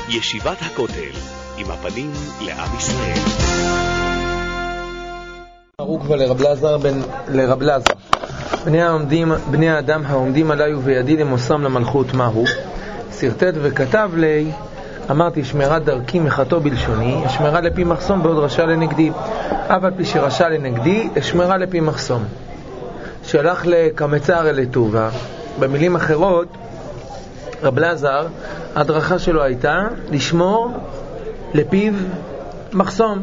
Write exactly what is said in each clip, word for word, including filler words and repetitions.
ישיבת הכותל, עם הפנים לעם ישראל. ערוכבה לרב לזר בן לרב לזר. בני העומדים, בני האדם העומדים עליי ובידי למוסרם למלכות מהו? סרטט וכתב לי, אמרתי שמרה דרכי מחתו בלשוני, שמרה לפי מחסום בעוד רשע לנגדי. אף על פי שרשע לנגדי, שמרה לפי מחסום. שלח לקמצר אל טובה. במילים אחרות, רב לזר, ההדרכה שלו הייתה לשמור לפיו מחסום.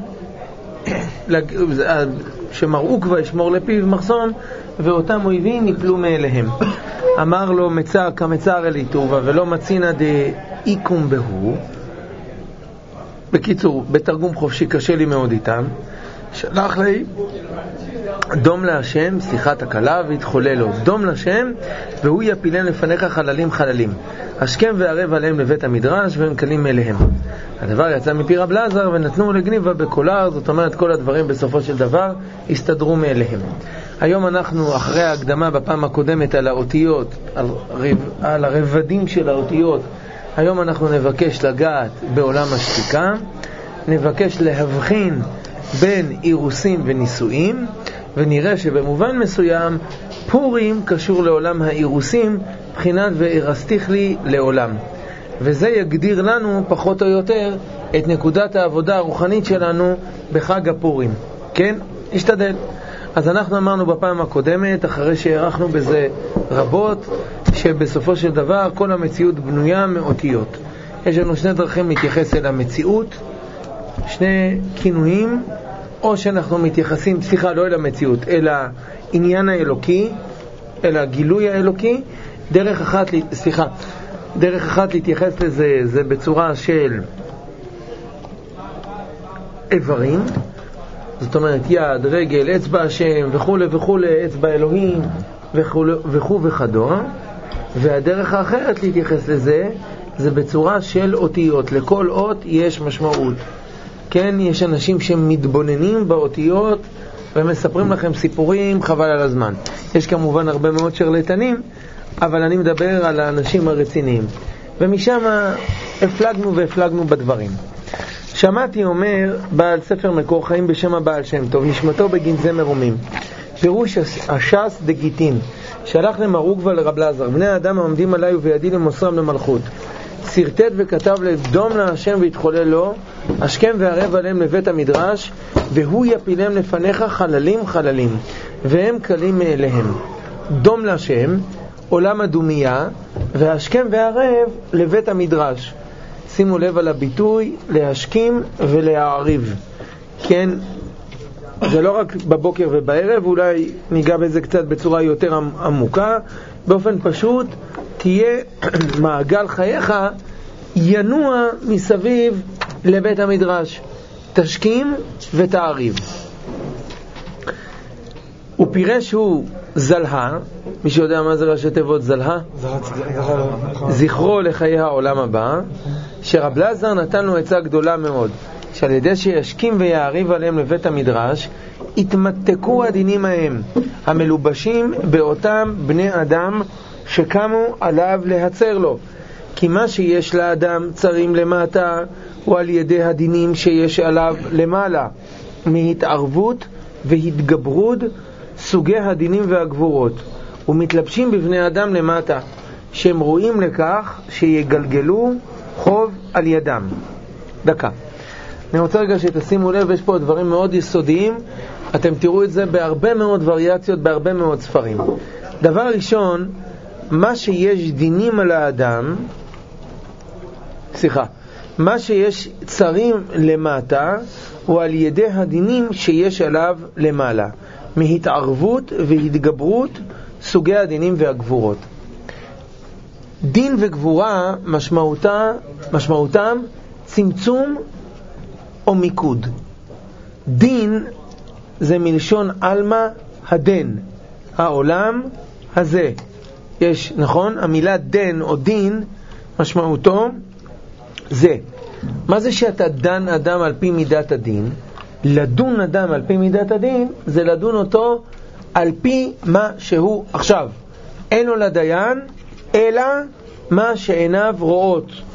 שמראו כבר ישמור לפיו מחסום, ואותם אויבים ניפלו מאליהם. אמר לו מצר כמצר אל טובה ולא מצינא דאיקום בהו. בקיצור, בתרגום חופשי קשה לי מאוד איתם. שלח לי דום להשם, שיחת הקלה, והתחולל לו דום להשם, והוא יפילם לפניך חללים חללים, השכם וערב עליהם לבית המדרש, והם קלים אליהם. הדבר יצא מפי רב לזר, ונתנו לגניבה בקולר. זאת אומרת, כל הדברים בסופו של דבר הסתדרו מאליהם. היום אנחנו, אחרי ההקדמה בפעם הקודמת על האותיות, על, רב, על הרבדים של האותיות, היום אנחנו נבקש לגעת בעולם השתיקה, נבקש להבחין בין אירוסים ונישואים, ונראה שבמובן מסוים פורים קשור לעולם האירוסים, בחינת ואירסתיך לי לעולם. וזה יגדיר לנו פחות או יותר את נקודת העבודה הרוחנית שלנו בחג הפורים. כן? השתדל. אז אנחנו אמרנו בפעם הקודמת, אחרי שהערכנו בזה רבות, שבסופו של דבר כל המציאות בנויה מאותיות. יש לנו שני דרכים להתייחס אל המציאות, שני כינויים, או שאנחנו מתייחסים, סליחה, לא אל המציאות, אל העניין האלוקי, אל הגילוי האלוקי. דרך אחת, סליחה, דרך אחת להתייחס לזה, זה בצורה של איברים, זאת אומרת יד, רגל, אצבע השם וכו' וכו', אצבע אלוהים וכו' וכו' וכדור. והדרך האחרת להתייחס לזה, זה בצורה של אותיות. לכל אות יש משמעות. כן, יש אנשים שמתבוננים באותיות ומספרים לכם סיפורים חבל על הזמן. יש כמובן הרבה מאוד שרלטנים, אבל אני מדבר על האנשים הרציניים. ומשם הפלגנו והפלגנו בדברים. שמעתי אומר בעל ספר מקור חיים בשם הבעל שם טוב, נשמתו בגנזי מרומים, פירוש הש"ס דגיטין, שלח למרוגבה לרב לזר, בני האדם העומדים עליי ובידי למוסרם למלכות. סרטט וכתב לדום להשם והתחולל לו, השכם וערב עליהם לבית המדרש, והוא יפילם לפניך חללים חללים, והם קלים מאליהם. דום להשם, עולם הדומיה, והשכם וערב לבית המדרש. שימו לב על הביטוי להשכים ולהעריב. כן, זה לא רק בבוקר ובערב, אולי ניגע בזה קצת בצורה יותר עמוקה. באופן פשוט, תהיה מעגל חייך ינוע מסביב לבית המדרש. תשכים ותעריב. הוא פירש הוא זלהה, מי שיודע מה זה ראשי תיבות זלהה? זכרו לחיי העולם הבא, שרב לזר נתן לו עצה גדולה מאוד, שעל ידי שישכים ויעריב עליהם לבית המדרש, התמתקו הדינים ההם, המלובשים באותם בני אדם שקמו עליו להצר לו. כי מה שיש לאדם צרים למטה, הוא על ידי הדינים שיש עליו למעלה, מהתערבות והתגברות סוגי הדינים והגבורות, ומתלבשים בבני אדם למטה, שהם רואים לכך שיגלגלו חוב על ידם. דקה. אני רוצה רגע שתשימו לב, יש פה דברים מאוד יסודיים, אתם תראו את זה בהרבה מאוד וריאציות, בהרבה מאוד ספרים. דבר ראשון, מה שיש דינים על האדם, סליחה, מה שיש צרים למטה, הוא על ידי הדינים שיש עליו למעלה, מהתערבות והתגברות סוגי הדינים והגבורות. דין וגבורה משמעותה, משמעותם צמצום או מיקוד. דין זה מלשון אלמה הדן, העולם הזה. יש, נכון? המילה דן או דין משמעותו זה. מה זה שאתה דן אדם על פי מידת הדין? לדון אדם על פי מידת הדין זה לדון אותו על פי מה שהוא עכשיו. אין לו לדיין אלא מה שעיניו רואות.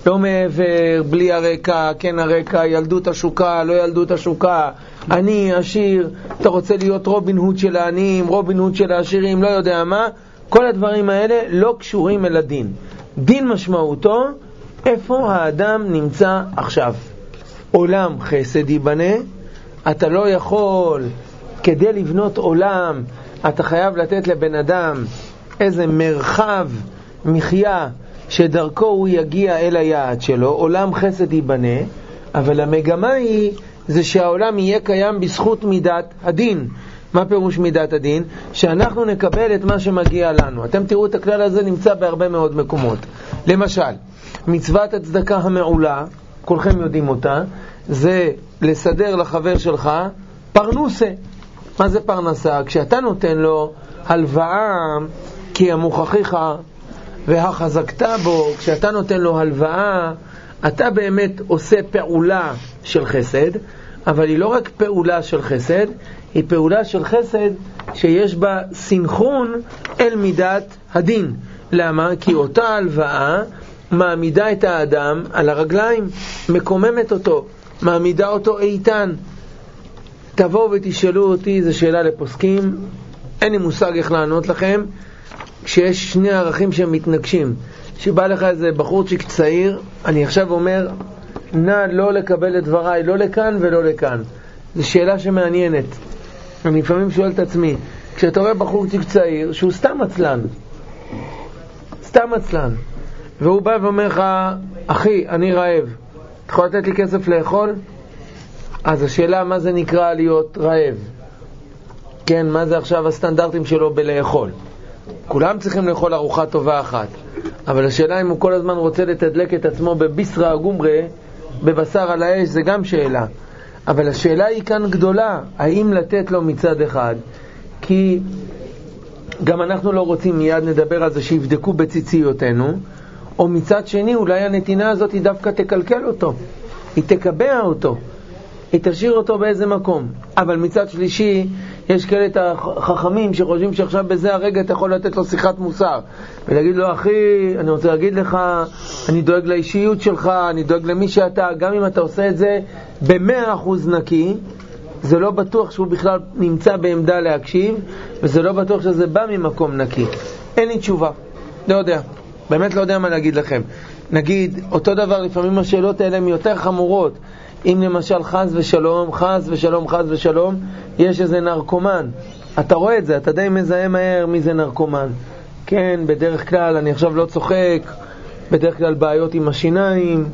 לא מעבר, בלי הרקע, כן הרקע, ילדות השוקה, לא ילדות השוקה, אני עשיר, אתה רוצה להיות רובין הוד של העניים, רובין הוד של העשירים, לא יודע מה, כל הדברים האלה לא קשורים אל הדין. דין משמעותו, איפה האדם נמצא עכשיו. עולם חסד ייבנה, אתה לא יכול, כדי לבנות עולם, אתה חייב לתת לבן אדם איזה מרחב מחיה שדרכו הוא יגיע אל היעד שלו, עולם חסד ייבנה, אבל המגמה היא זה שהעולם יהיה קיים בזכות מידת הדין. מה פירוש מידת הדין? שאנחנו נקבל את מה שמגיע לנו. אתם תראו את הכלל הזה נמצא בהרבה מאוד מקומות. למשל, מצוות הצדקה המעולה, כולכם יודעים אותה, זה לסדר לחבר שלך פרנוסה. מה זה פרנסה? כשאתה נותן לו הלוואה כי המוכחיך והחזקת בו, כשאתה נותן לו הלוואה, אתה באמת עושה פעולה של חסד, אבל היא לא רק פעולה של חסד, היא פעולה של חסד שיש בה סינכרון אל מידת הדין. למה? כי אותה הלוואה מעמידה את האדם על הרגליים, מקוממת אותו, מעמידה אותו איתן. תבואו ותשאלו אותי, זו שאלה לפוסקים, אין לי מושג איך לענות לכם, כשיש שני ערכים שהם מתנגשים. שבא לך איזה בחורצ'יק צעיר, אני עכשיו אומר, נא לא לקבל את דבריי, לא לכאן ולא לכאן. זו שאלה שמעניינת. אני לפעמים שואל את עצמי, כשאתה רואה בחורצ'יק צעיר, שהוא סתם עצלן, סתם עצלן, והוא בא ואומר לך, אחי, אני רעב, אתה יכול לתת לי כסף לאכול? אז השאלה, מה זה נקרא להיות רעב? כן, מה זה עכשיו הסטנדרטים שלו בלאכול? כולם צריכים לאכול ארוחה טובה אחת, אבל השאלה אם הוא כל הזמן רוצה לתדלק את עצמו בביסרה גומרה, בבשר על האש, זה גם שאלה. אבל השאלה היא כאן גדולה, האם לתת לו מצד אחד, כי גם אנחנו לא רוצים, מיד נדבר על זה, שיבדקו בציציותינו, או מצד שני אולי הנתינה הזאת היא דווקא תקלקל אותו, היא תקבע אותו, היא תשאיר אותו באיזה מקום. אבל מצד שלישי יש כאלה את החכמים שחושבים שעכשיו בזה הרגע אתה יכול לתת לו שיחת מוסר ולהגיד לו, אחי, אני רוצה להגיד לך, אני דואג לאישיות שלך, אני דואג למי שאתה, גם אם אתה עושה את זה במאה אחוז נקי, זה לא בטוח שהוא בכלל נמצא בעמדה להקשיב, וזה לא בטוח שזה בא ממקום נקי. אין לי תשובה, לא יודע, באמת לא יודע מה להגיד לכם. נגיד, אותו דבר, לפעמים השאלות האלה הן יותר חמורות. אם למשל חס ושלום, חס ושלום, חס ושלום, יש איזה נרקומן, אתה רואה את זה, אתה די מזהה מהר מי זה נרקומן. כן, בדרך כלל, אני עכשיו לא צוחק, בדרך כלל בעיות עם השיניים,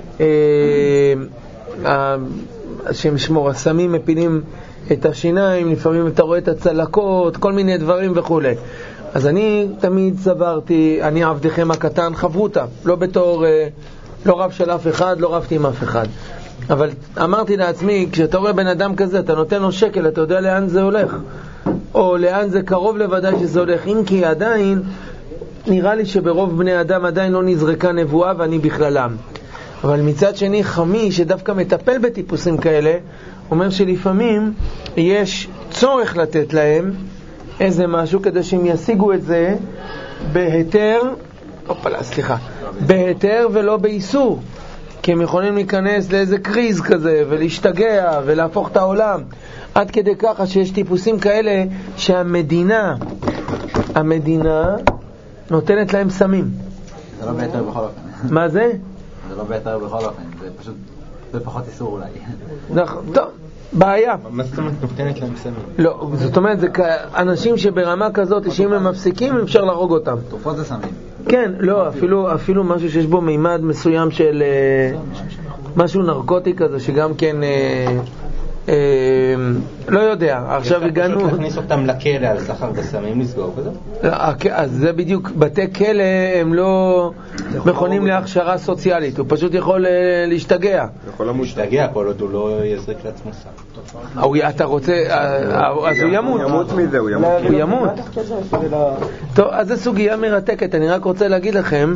השם שמור, הסמים מפילים את השיניים, לפעמים אתה רואה את הצלקות, כל מיני דברים וכו'. אז אני תמיד סברתי, אני עבדכם הקטן, חברותה, לא בתור, לא רב של אף אחד, לא רבתי עם אף אחד. אבל אמרתי לעצמי, כשאתה רואה בן אדם כזה, אתה נותן לו שקל, אתה יודע לאן זה הולך, או לאן זה קרוב לוודאי שזה הולך. אם כי עדיין, נראה לי שברוב בני אדם עדיין לא נזרקה נבואה ואני בכללם. אבל מצד שני, חמי שדווקא מטפל בטיפוסים כאלה, אומר שלפעמים יש צורך לתת להם איזה משהו כדי שהם ישיגו את זה בהיתר, אופלה, סליחה, בהיתר ולא באיסור. כי הם יכולים להיכנס לאיזה קריז כזה ולהשתגע ולהפוך את העולם, עד כדי ככה שיש טיפוסים כאלה שהמדינה המדינה נותנת להם סמים. זה לא ביתר בכל אופן. מה זה? זה לא ביתר בכל אופן, זה פשוט, זה פחות איסור אולי. נכון, טוב, בעיה. מה זאת אומרת נותנת להם סמים? לא, זאת אומרת, זה אנשים שברמה כזאת שאם הם מפסיקים אפשר להרוג אותם. תרופות זה סמים. כן, לא, אפילו, אפילו משהו שיש בו מימד מסוים של משהו נרקוטי כזה, שגם כן אה, לא יודע, עכשיו הגענו... פשוט להכניס אותם לכלא על סחר בסמים, לסגור וזה? אז זה בדיוק, בתי כלא הם לא מכונים להכשרה סוציאלית, הוא פשוט יכול להשתגע. יכול להשתגע, כל עוד הוא לא יזריק לעצמו סם. אתה רוצה, אז הוא ימות. הוא ימות מזה, הוא ימות. הוא ימות. טוב, אז זו סוגיה מרתקת. אני רק רוצה להגיד לכם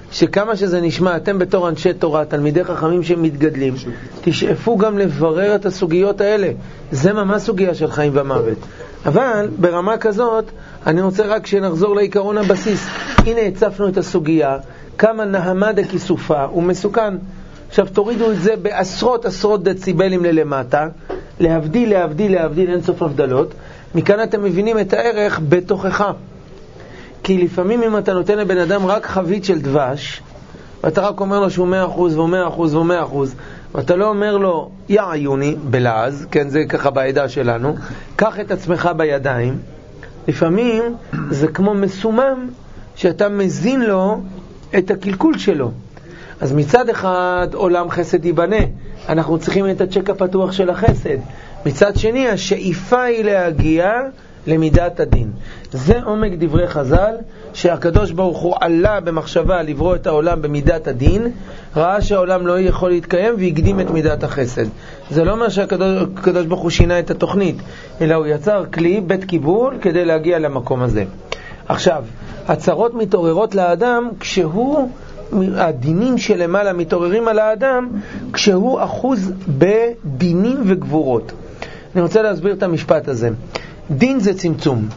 שכמה שזה נשמע, אתם בתור אנשי תורה, תלמידי חכמים שמתגדלים, תשאפו גם לברר את הסוגיות האלה. זה ממש סוגיה של חיים ומוות. אבל ברמה כזאת, אני רוצה רק שנחזור לעיקרון הבסיס. הנה הצפנו את הסוגיה, כמה נהמד הכיסופה, הוא מסוכן. עכשיו תורידו את זה בעשרות עשרות דציבלים ללמטה, להבדיל, להבדיל, להבדיל, אין סוף הבדלות. מכאן אתם מבינים את הערך בתוכך. כי לפעמים אם אתה נותן לבן אדם רק חבית של דבש, ואתה רק אומר לו שהוא מאה אחוז ומאה אחוז ומאה אחוז, ואתה לא אומר לו, יא עיוני, בלעז, כן, זה ככה בעדה שלנו, קח את עצמך בידיים, לפעמים זה כמו מסומם שאתה מזין לו את הקלקול שלו. אז מצד אחד עולם חסד ייבנה, אנחנו צריכים את הצ'ק הפתוח של החסד. מצד שני, השאיפה היא להגיע למידת הדין. זה עומק דברי חז"ל, שהקדוש ברוך הוא עלה במחשבה לברוא את העולם במידת הדין, ראה שהעולם לא יכול להתקיים והקדים את מידת החסד. זה לא מה שהקדוש ברוך הוא שינה את התוכנית, אלא הוא יצר כלי, בית קיבול, כדי להגיע למקום הזה. עכשיו, הצרות מתעוררות לאדם כשהוא, הדינים שלמעלה מתעוררים על האדם, כשהוא אחוז בדינים וגבורות. אני רוצה להסביר את המשפט הזה. דין זה צמצום.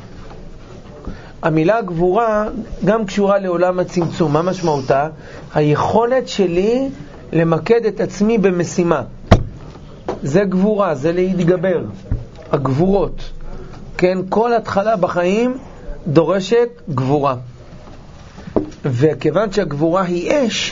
המילה גבורה גם קשורה לעולם הצמצום. מה משמעותה? היכולת שלי למקד את עצמי במשימה. זה גבורה, זה להתגבר. הגבורות. כן, כל התחלה בחיים דורשת גבורה. וכיוון שהגבורה היא אש,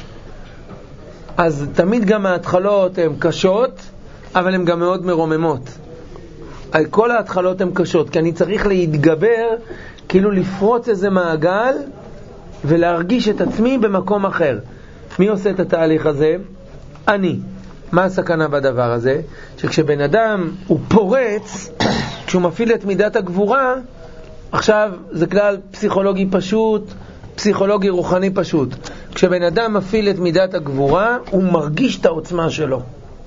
אז תמיד גם ההתחלות הן קשות, אבל הן גם מאוד מרוממות. כל ההתחלות הן קשות, כי אני צריך להתגבר, כאילו לפרוץ איזה מעגל ולהרגיש את עצמי במקום אחר. מי עושה את התהליך הזה? אני. מה הסכנה בדבר הזה? שכשבן אדם הוא פורץ, כשהוא מפעיל את מידת הגבורה, עכשיו זה כלל פסיכולוגי פשוט, פסיכולוגי רוחני פשוט. כשבן אדם מפעיל את מידת הגבורה, הוא מרגיש את העוצמה שלו.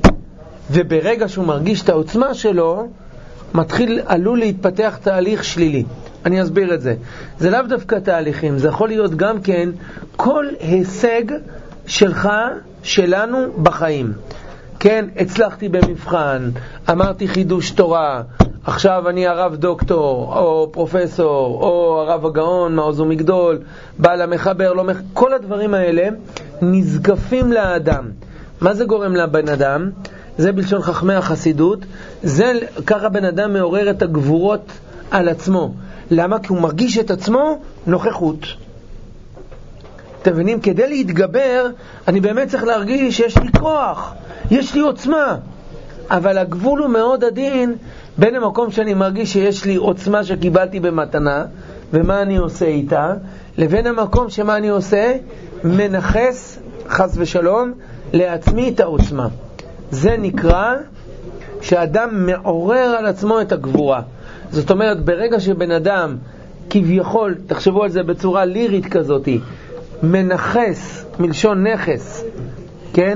וברגע שהוא מרגיש את העוצמה שלו, מתחיל, עלול להתפתח תהליך שלילי. אני אסביר את זה. זה לאו דווקא תהליכים, זה יכול להיות גם כן כל הישג שלך, שלנו בחיים. כן, הצלחתי במבחן, אמרתי חידוש תורה, עכשיו אני הרב דוקטור, או פרופסור, או הרב הגאון, מעוז ומגדול, בעל המחבר, לא מחבר, כל הדברים האלה נזקפים לאדם. מה זה גורם לבן אדם? זה בלשון חכמי החסידות, זה ככה בן אדם מעורר את הגבורות על עצמו. למה? כי הוא מרגיש את עצמו נוכחות. אתם מבינים? כדי להתגבר, אני באמת צריך להרגיש שיש לי כוח, יש לי עוצמה. אבל הגבול הוא מאוד עדין בין המקום שאני מרגיש שיש לי עוצמה שקיבלתי במתנה, ומה אני עושה איתה, לבין המקום שמה אני עושה, מנחס, חס ושלום, לעצמי את העוצמה. זה נקרא שאדם מעורר על עצמו את הגבורה. זאת אומרת, ברגע שבן אדם כביכול, תחשבו על זה בצורה לירית כזאת, מנחס, מלשון נכס, כן?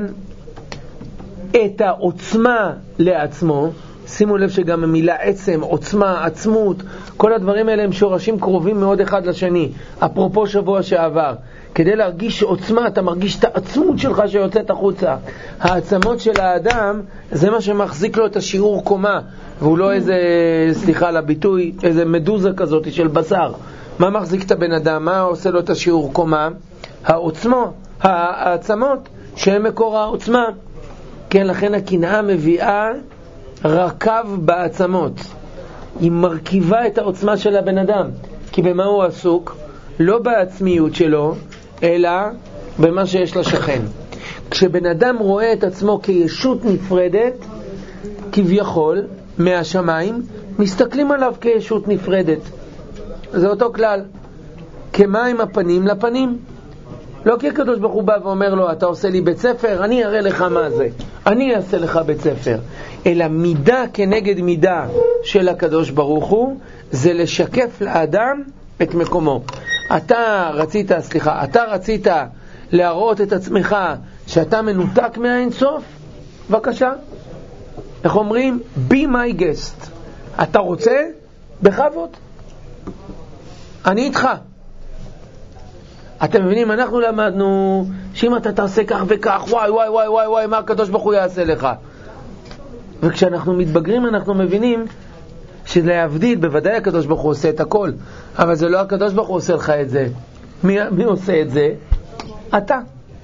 את העוצמה לעצמו, שימו לב שגם המילה עצם, עוצמה, עצמות, כל הדברים האלה הם שורשים קרובים מאוד אחד לשני. אפרופו שבוע שעבר, כדי להרגיש עוצמה, אתה מרגיש את העצמות שלך שיוצאת החוצה. העצמות של האדם, זה מה שמחזיק לו את השיעור קומה, והוא לא איזה, סליחה על הביטוי, איזה מדוזה כזאת של בשר. מה מחזיק את הבן אדם? מה עושה לו את השיעור קומה? העוצמות, העצמות, שהן מקור העוצמה. כן, לכן הקנאה מביאה רכב בעצמות. היא מרכיבה את העוצמה של הבן אדם. כי במה הוא עסוק? לא בעצמיות שלו, אלא במה שיש לשכן. כשבן אדם רואה את עצמו כישות נפרדת, כביכול, מהשמיים, מסתכלים עליו כישות נפרדת. זה אותו כלל. כמים הפנים לפנים. לא כי הקדוש ברוך הוא בא ואומר לו, אתה עושה לי בית ספר, אני אראה לך מה זה. אני אעשה לך בית ספר. אלא מידה כנגד מידה של הקדוש ברוך הוא, זה לשקף לאדם את מקומו. אתה רצית, סליחה, אתה רצית להראות את עצמך שאתה מנותק מהאינסוף? בבקשה. איך אומרים? Be my guest. אתה רוצה? בכבוד. אני איתך. אתם מבינים, אנחנו למדנו שאם אתה תעשה כך וכך, וואי וואי וואי וואי וואי, מה הקדוש ברוך הוא יעשה לך? וכשאנחנו מתבגרים אנחנו מבינים שלהבדיל, בוודאי הקדוש ברוך הוא עושה את הכל, אבל זה לא הקדוש ברוך הוא עושה לך את זה. מי, מי עושה את זה? אתה.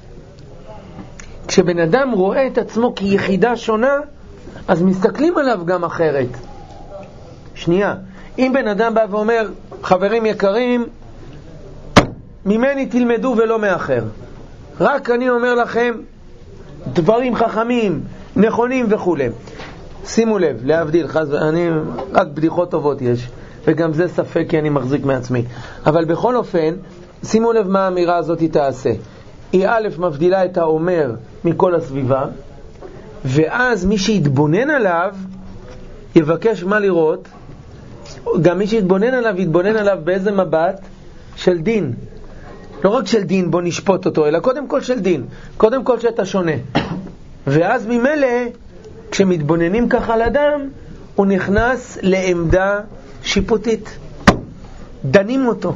כשבן אדם רואה את עצמו כיחידה שונה, אז מסתכלים עליו גם אחרת. שנייה, אם בן אדם בא ואומר, חברים יקרים, ממני תלמדו ולא מאחר, רק אני אומר לכם דברים חכמים, נכונים וכו'. שימו לב, להבדיל, חז... אני, רק בדיחות טובות יש, וגם זה ספק כי אני מחזיק מעצמי. אבל בכל אופן, שימו לב מה האמירה הזאת תעשה. היא א' מבדילה את האומר מכל הסביבה, ואז מי שיתבונן עליו יבקש מה לראות. גם מי שיתבונן עליו יתבונן עליו באיזה מבט? של דין. לא רק של דין בוא נשפוט אותו, אלא קודם כל של דין, קודם כל שאתה שונה. ואז ממילא כשמתבוננים ככה על אדם, הוא נכנס לעמדה שיפוטית, דנים אותו.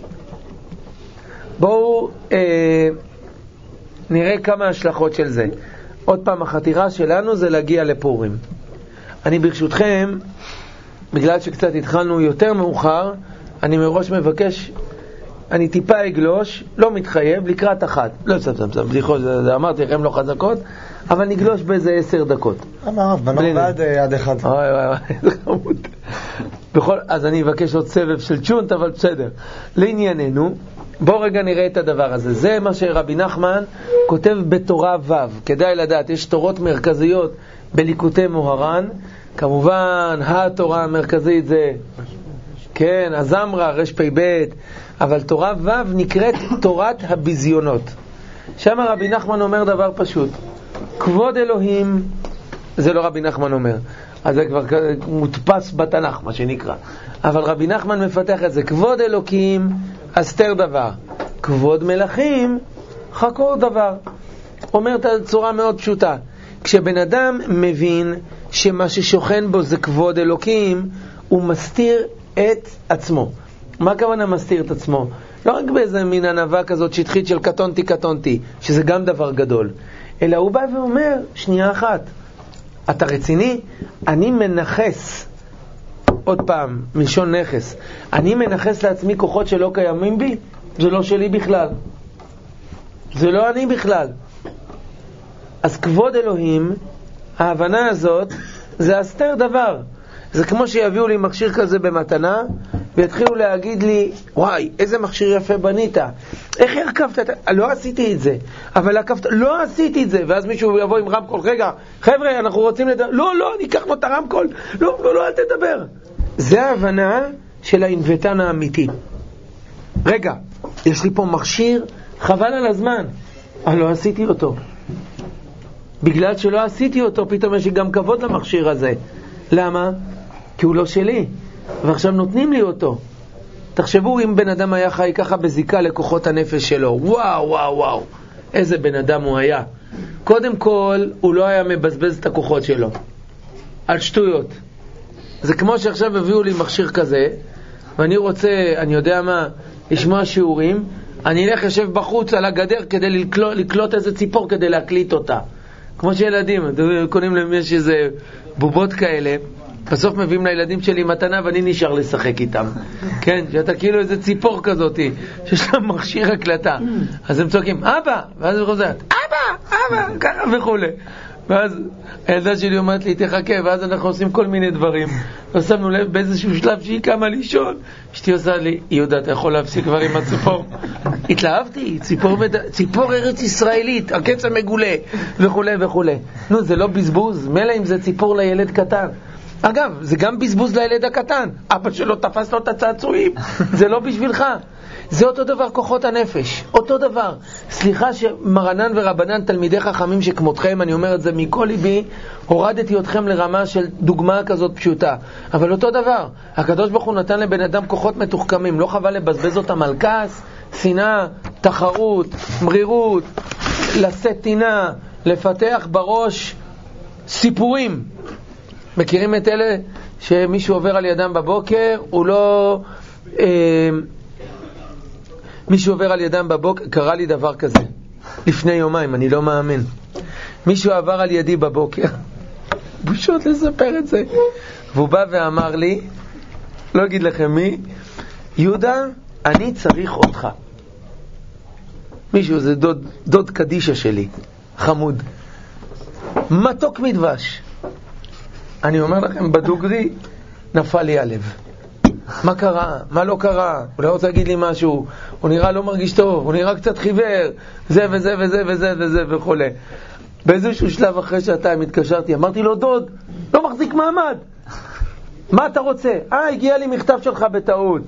בואו אה, נראה כמה השלכות של זה. עוד פעם, החתירה שלנו זה להגיע לפורים. אני ברשותכם, בגלל שקצת התחלנו יותר מאוחר, אני מראש מבקש, אני טיפה אגלוש, לא מתחייב, לקראת אחת. לא סתם סתם, בדיחות, אמרתי לכם לא חזקות, אבל נגלוש באיזה עשר דקות. אמר, בנות ועד עד אחד. אוי וואי וואי, זה חמוד. בכל, אז אני אבקש עוד סבב של צ'ונט, אבל בסדר. לענייננו, בואו רגע נראה את הדבר הזה. זה מה שרבי נחמן כותב בתורה ו'. כדאי לדעת, יש תורות מרכזיות בליקוטי מוהר"ן. כמובן, התורה המרכזית זה, כן, הזמרה, רש פי בית, אבל תורה ו' נקראת תורת הביזיונות. שם רבי נחמן אומר דבר פשוט. כבוד אלוהים, זה לא רבי נחמן אומר, אז זה כבר מודפס בתנ"ך, מה שנקרא. אבל רבי נחמן מפתח את זה. כבוד אלוקים, אסתר דבר. כבוד מלכים, חקור דבר. אומר את הצורה מאוד פשוטה. כשבן אדם מבין שמה ששוכן בו זה כבוד אלוקים, הוא מסתיר את עצמו. מה הכוונה מסתיר את עצמו? לא רק באיזה מין ענווה כזאת שטחית של קטונתי קטונתי, שזה גם דבר גדול, אלא הוא בא ואומר, שנייה אחת, אתה רציני? אני מנחס, עוד פעם, מלשון נכס, אני מנחס לעצמי כוחות שלא קיימים בי, זה לא שלי בכלל, זה לא אני בכלל. אז כבוד אלוהים, ההבנה הזאת, זה אסתר דבר. זה כמו שיביאו לי מכשיר כזה במתנה, ויתחילו להגיד לי, וואי, איזה מכשיר יפה בנית, איך הרכבת? לא עשיתי את זה, אבל הרכבת, לא עשיתי את זה. ואז מישהו יבוא עם רמקול, רגע, חבר'ה, אנחנו רוצים לדבר, לא, לא, ניקח לו את הרמקול, לא, לא, לא, אל תדבר. זה ההבנה של האינבטן האמיתי. רגע, יש לי פה מכשיר, חבל על הזמן, אבל לא עשיתי אותו. בגלל שלא עשיתי אותו, פתאום יש לי גם כבוד למכשיר הזה. למה? כי הוא לא שלי, ועכשיו נותנים לי אותו. תחשבו אם בן אדם היה חי ככה בזיקה לכוחות הנפש שלו, וואו וואו וואו, איזה בן אדם הוא היה. קודם כל, הוא לא היה מבזבז את הכוחות שלו על שטויות. זה כמו שעכשיו הביאו לי מכשיר כזה, ואני רוצה, אני יודע מה, לשמוע שיעורים, אני אלך יושב בחוץ על הגדר כדי לקלוט, לקלוט איזה ציפור כדי להקליט אותה. כמו שילדים, קונים להם יש איזה בובות כאלה, בסוף מביאים לילדים שלי מתנה ואני נשאר לשחק איתם. כן, שאתה כאילו איזה ציפור כזאת שיש לה מכשיר הקלטה, אז הם צועקים אבא, ואז הוא חוזר אבא, אבא, ככה וכו'. ואז הילדה שלי אומרת לי תחכה, ואז אנחנו עושים כל מיני דברים, ושמנו לב באיזשהו שלב שהיא קמה לישון, אשתי עושה לי, יהודה אתה יכול להפסיק כבר עם הציפור? התלהבתי, ציפור, מד... ציפור ארץ ישראלית, הקץ המגולה וכו' וכו'. נו, זה לא בזבוז? מלא אם זה ציפור לילד קטן. אגב, זה גם בזבוז לילד הקטן, אבא שלו תפס לו את הצעצועים, זה לא בשבילך. זה אותו דבר כוחות הנפש, אותו דבר. סליחה שמרנן ורבנן תלמידי חכמים שכמותכם, אני אומר את זה מכל ליבי, הורדתי אתכם לרמה של דוגמה כזאת פשוטה, אבל אותו דבר. הקדוש ברוך הוא נתן לבן אדם כוחות מתוחכמים, לא חבל לבזבז אותם על כעס, שנאה, תחרות, מרירות, לשאת טינה, לפתח בראש סיפורים. מכירים את אלה שמישהו עובר על ידם בבוקר, הוא לא אה, מישהו עובר על ידם בבוקר, קרה לי דבר כזה לפני יומיים, אני לא מאמין. מישהו עבר על ידי בבוקר, בושות לספר את זה, והוא בא ואמר לי, לא אגיד לכם מי, יהודה, אני צריך אותך. מישהו, זה דוד, דוד קדישה שלי, חמוד, מתוק מדבש. אני אומר לכם בדוגרי, נפל לי הלב. מה קרה? מה לא קרה? הוא לא רוצה להגיד לי משהו, הוא נראה לא מרגיש טוב, הוא נראה קצת חיוור, זה וזה וזה וזה וזה וכו'. באיזשהו שלב אחרי שעתיים התקשרתי, אמרתי לו, דוד, לא מחזיק מעמד. מה אתה רוצה? אה, הגיע לי מכתב שלך בטעות.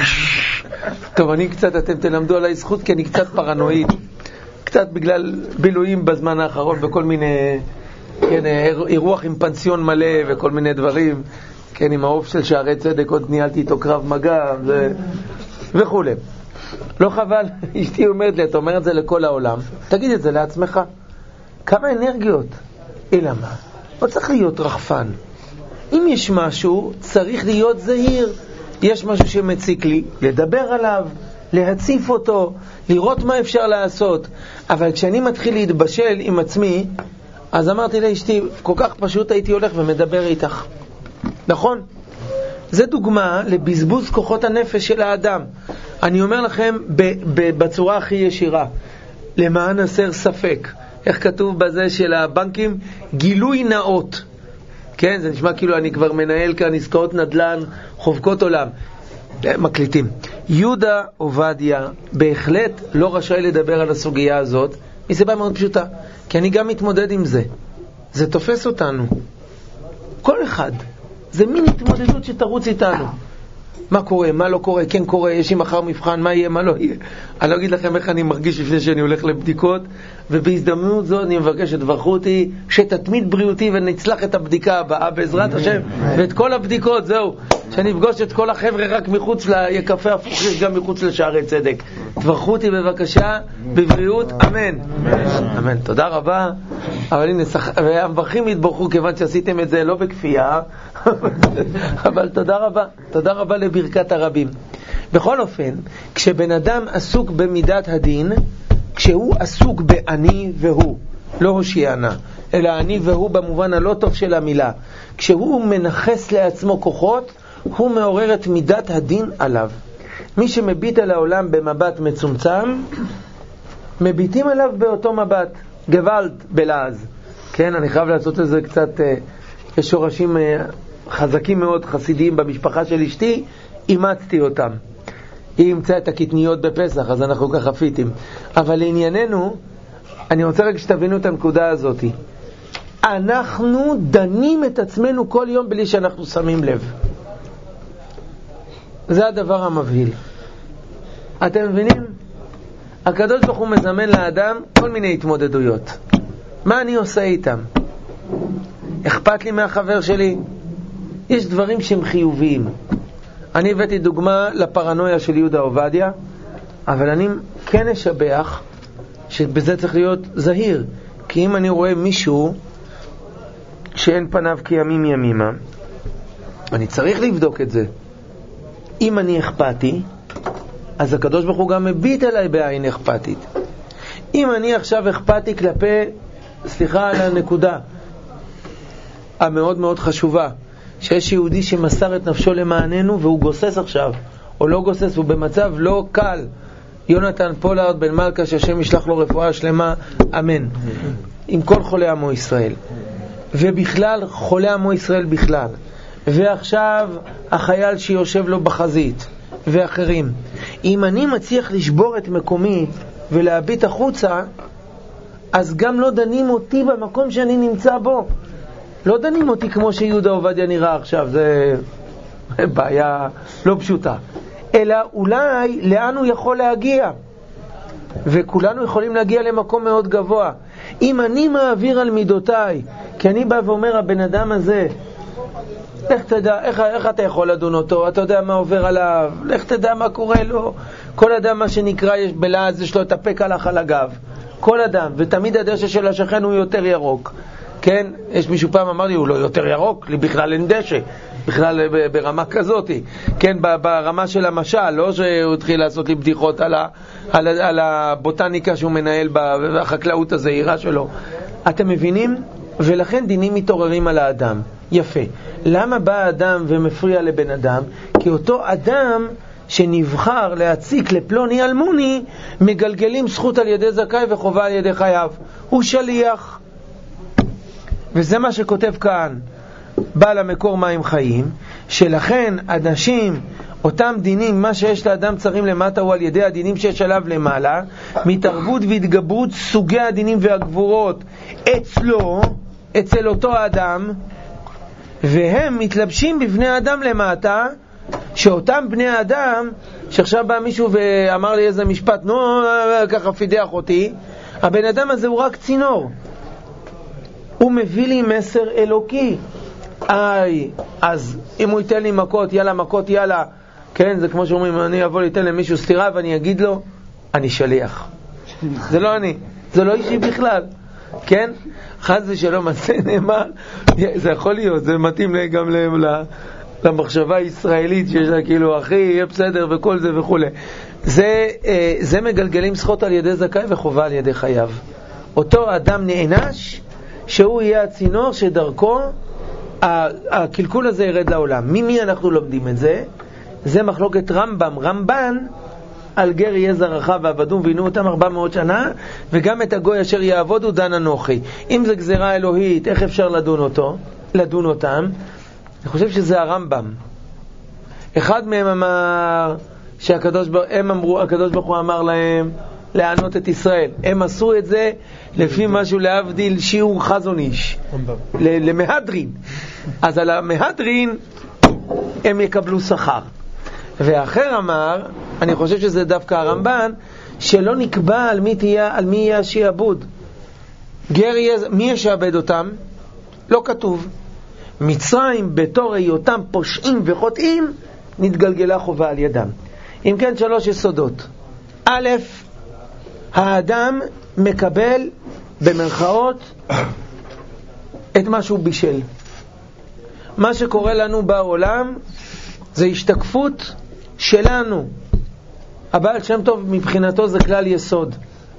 טוב, אני קצת, אתם תלמדו עליי זכות, כי אני קצת פרנואיד. קצת בגלל בילויים בזמן האחרון, וכל מיני, כן, אירוח עם פנסיון מלא וכל מיני דברים. כן, עם העוף של שערי צדק, עוד ניהלתי איתו קרב מגע ו... וכו'. לא חבל, אשתי אומרת לי, אתה אומר את זה לכל העולם, תגיד את זה לעצמך. כמה אנרגיות? אלא מה? לא צריך להיות רחפן. אם יש משהו, צריך להיות זהיר. יש משהו שמציק לי, לדבר עליו, להציף אותו, לראות מה אפשר לעשות. אבל כשאני מתחיל להתבשל עם עצמי, אז אמרתי לאשתי, כל כך פשוט הייתי הולך ומדבר איתך. נכון? זה דוגמה לבזבוז כוחות הנפש של האדם. אני אומר לכם בצורה הכי ישירה, למען הסר ספק. איך כתוב בזה של הבנקים? גילוי נאות. כן, זה נשמע כאילו אני כבר מנהל כאן עסקאות נדל"ן, חובקות עולם. מקליטים. יהודה עובדיה בהחלט לא רשאי לדבר על הסוגיה הזאת, מסיבה מאוד פשוטה. כי אני גם מתמודד עם זה. זה תופס אותנו. כל אחד. זה מין התמודדות שתרוץ איתנו. מה קורה, מה לא קורה, כן קורה, יש לי מחר מבחן, מה יהיה, מה לא יהיה. אני לא אגיד לכם איך אני מרגיש לפני שאני הולך לבדיקות, ובהזדמנות זו אני מבקש שתברכו אותי, שתתמיד בריאותי ונצלח את הבדיקה הבאה בעזרת השם, ואת כל הבדיקות, זהו, שאני אפגוש את כל החבר'ה רק מחוץ לקפה הפוך, יש גם מחוץ לשערי צדק. תברכו אותי בבקשה, בבריאות, אמן. אמן, תודה רבה. אבל הנה, והמברכים יתברכו כיוון שעשיתם את זה לא בכפייה, אבל תודה רבה, תודה רבה לברכת הרבים. בכל אופן, כשבן אדם עסוק במידת הדין, כשהוא עסוק באני והוא, לא הושיענה, אלא אני והוא במובן הלא טוב של המילה, כשהוא מנחס לעצמו כוחות, הוא מעורר את מידת הדין עליו. מי שמביט על העולם במבט מצומצם, מביטים עליו באותו מבט, גוואלד בלעז. כן, אני חייב לעשות לזה קצת, יש שורשים חזקים מאוד חסידיים במשפחה של אשתי, אימצתי אותם. היא ימצא את הקטניות בפסח, אז אנחנו ככה פיתים. אבל לענייננו, אני רוצה רק שתבינו את הנקודה הזאת. אנחנו דנים את עצמנו כל יום בלי שאנחנו שמים לב. זה הדבר המבהיל. אתם מבינים? הקדוש ברוך הוא מזמן לאדם כל מיני התמודדויות. מה אני עושה איתם? אכפת לי מהחבר שלי? יש דברים שהם חיוביים. אני הבאתי דוגמה לפרנויה של יהודה עובדיה, אבל אני כן אשבח שבזה צריך להיות זהיר. כי אם אני רואה מישהו שאין פניו כימים ימימה, אני צריך לבדוק את זה. אם אני אכפתי, אז הקדוש ברוך הוא גם מביט עליי בעין אכפתית. אם אני עכשיו אכפתי כלפי, סליחה על הנקודה המאוד מאוד חשובה, שיש יהודי שמסר את נפשו למעננו והוא גוסס עכשיו, או לא גוסס, הוא במצב לא קל, יונתן פולארד בן מלכה, שהשם ישלח לו רפואה שלמה, אמן, עם כל חולי עמו ישראל, ובכלל חולי עמו ישראל בכלל, ועכשיו החייל שיושב לו בחזית ואחרים. אם אני מצליח לשבור את מקומי ולהביט החוצה, אז גם לא דנים אותי במקום שאני נמצא בו. לא דנים אותי כמו שיהודה עובדיה נראה עכשיו, זה בעיה לא פשוטה, אלא אולי לאן הוא יכול להגיע, וכולנו יכולים להגיע למקום מאוד גבוה. אם אני מעביר על מידותיי, כי אני בא ואומר, הבן אדם הזה, לך תדע, איך, איך אתה יכול לדון אותו? אתה יודע מה עובר עליו, לך תדע מה קורה לו. כל אדם, מה שנקרא, יש בלעז, יש לו את הפק הלך על הגב, כל אדם, ותמיד הדשא של השכן הוא יותר ירוק. כן, יש מישהו פעם אמר לי, הוא לא יותר ירוק, לי בכלל אין דשא, בכלל ברמה כזאת, כן, ברמה של המשל, לא שהוא התחיל לעשות לי בדיחות על, ה, על, ה, על הבוטניקה שהוא מנהל בחקלאות הזהירה שלו. אתם מבינים? ולכן דינים מתעוררים על האדם. יפה. למה בא האדם ומפריע לבן אדם? כי אותו אדם שנבחר להציק לפלוני אלמוני, מגלגלים זכות על ידי זכאי וחובה על ידי חייב. הוא שליח. וזה מה שכותב כאן בעל המקור מים חיים, שלכן אנשים, אותם דינים, מה שיש לאדם צרים למטה הוא על ידי הדינים שיש עליו למעלה, מתערבות והתגברות סוגי הדינים והגבורות אצלו, אצל אותו האדם, והם מתלבשים בבני האדם למטה, שאותם בני האדם, שעכשיו בא מישהו ואמר לי איזה משפט, נו, ככה פידח אותי, הבן אדם הזה הוא רק צינור. הוא מביא לי מסר אלוקי. איי, אז אם הוא ייתן לי מכות, יאללה, מכות, יאללה. כן, זה כמו שאומרים, אני אבוא ליתן למישהו סתירה ואני אגיד לו, אני שליח. זה לא אני, זה לא אישי בכלל. כן? חס ושלום, זה נאמר, זה יכול להיות, זה מתאים גם למחשבה הישראלית, שיש לה כאילו, אחי, יהיה בסדר וכל זה וכו'. זה, זה מגלגלים זכות על ידי זכאי וחובה על ידי חייב. אותו אדם נענש, שהוא יהיה הצינור שדרכו הקלקול הזה ירד לעולם. ממי אנחנו לומדים את זה? זה מחלוקת רמב"ם, רמב"ן, על גר יהיה זרעך ועבדום ועינו אותם ארבע מאות שנה, וגם את הגוי אשר יעבודו דן אנוכי. אם זה גזירה אלוהית, איך אפשר לדון אותו? לדון אותם? אני חושב שזה הרמב"ם. אחד מהם אמר שהקדוש ברוך הם אמרו, הקדוש ברוך הוא אמר להם לענות את ישראל. הם עשו את זה לפי משהו להבדיל שיעור חזון איש. למהדרין. אז על המהדרין הם יקבלו שכר. ואחר אמר, אני חושב שזה דווקא הרמב"ן, שלא נקבע על מי תהיה, על מי יהיה השיעבוד. גר יהיה, מי ישעבד אותם? לא כתוב. מצרים בתור היותם פושעים וחוטאים, נתגלגלה חובה על ידם. אם כן, שלוש יסודות. א', האדם מקבל במרכאות את מה שהוא בישל. מה שקורה לנו בעולם זה השתקפות שלנו. הבעל שם טוב מבחינתו זה כלל יסוד,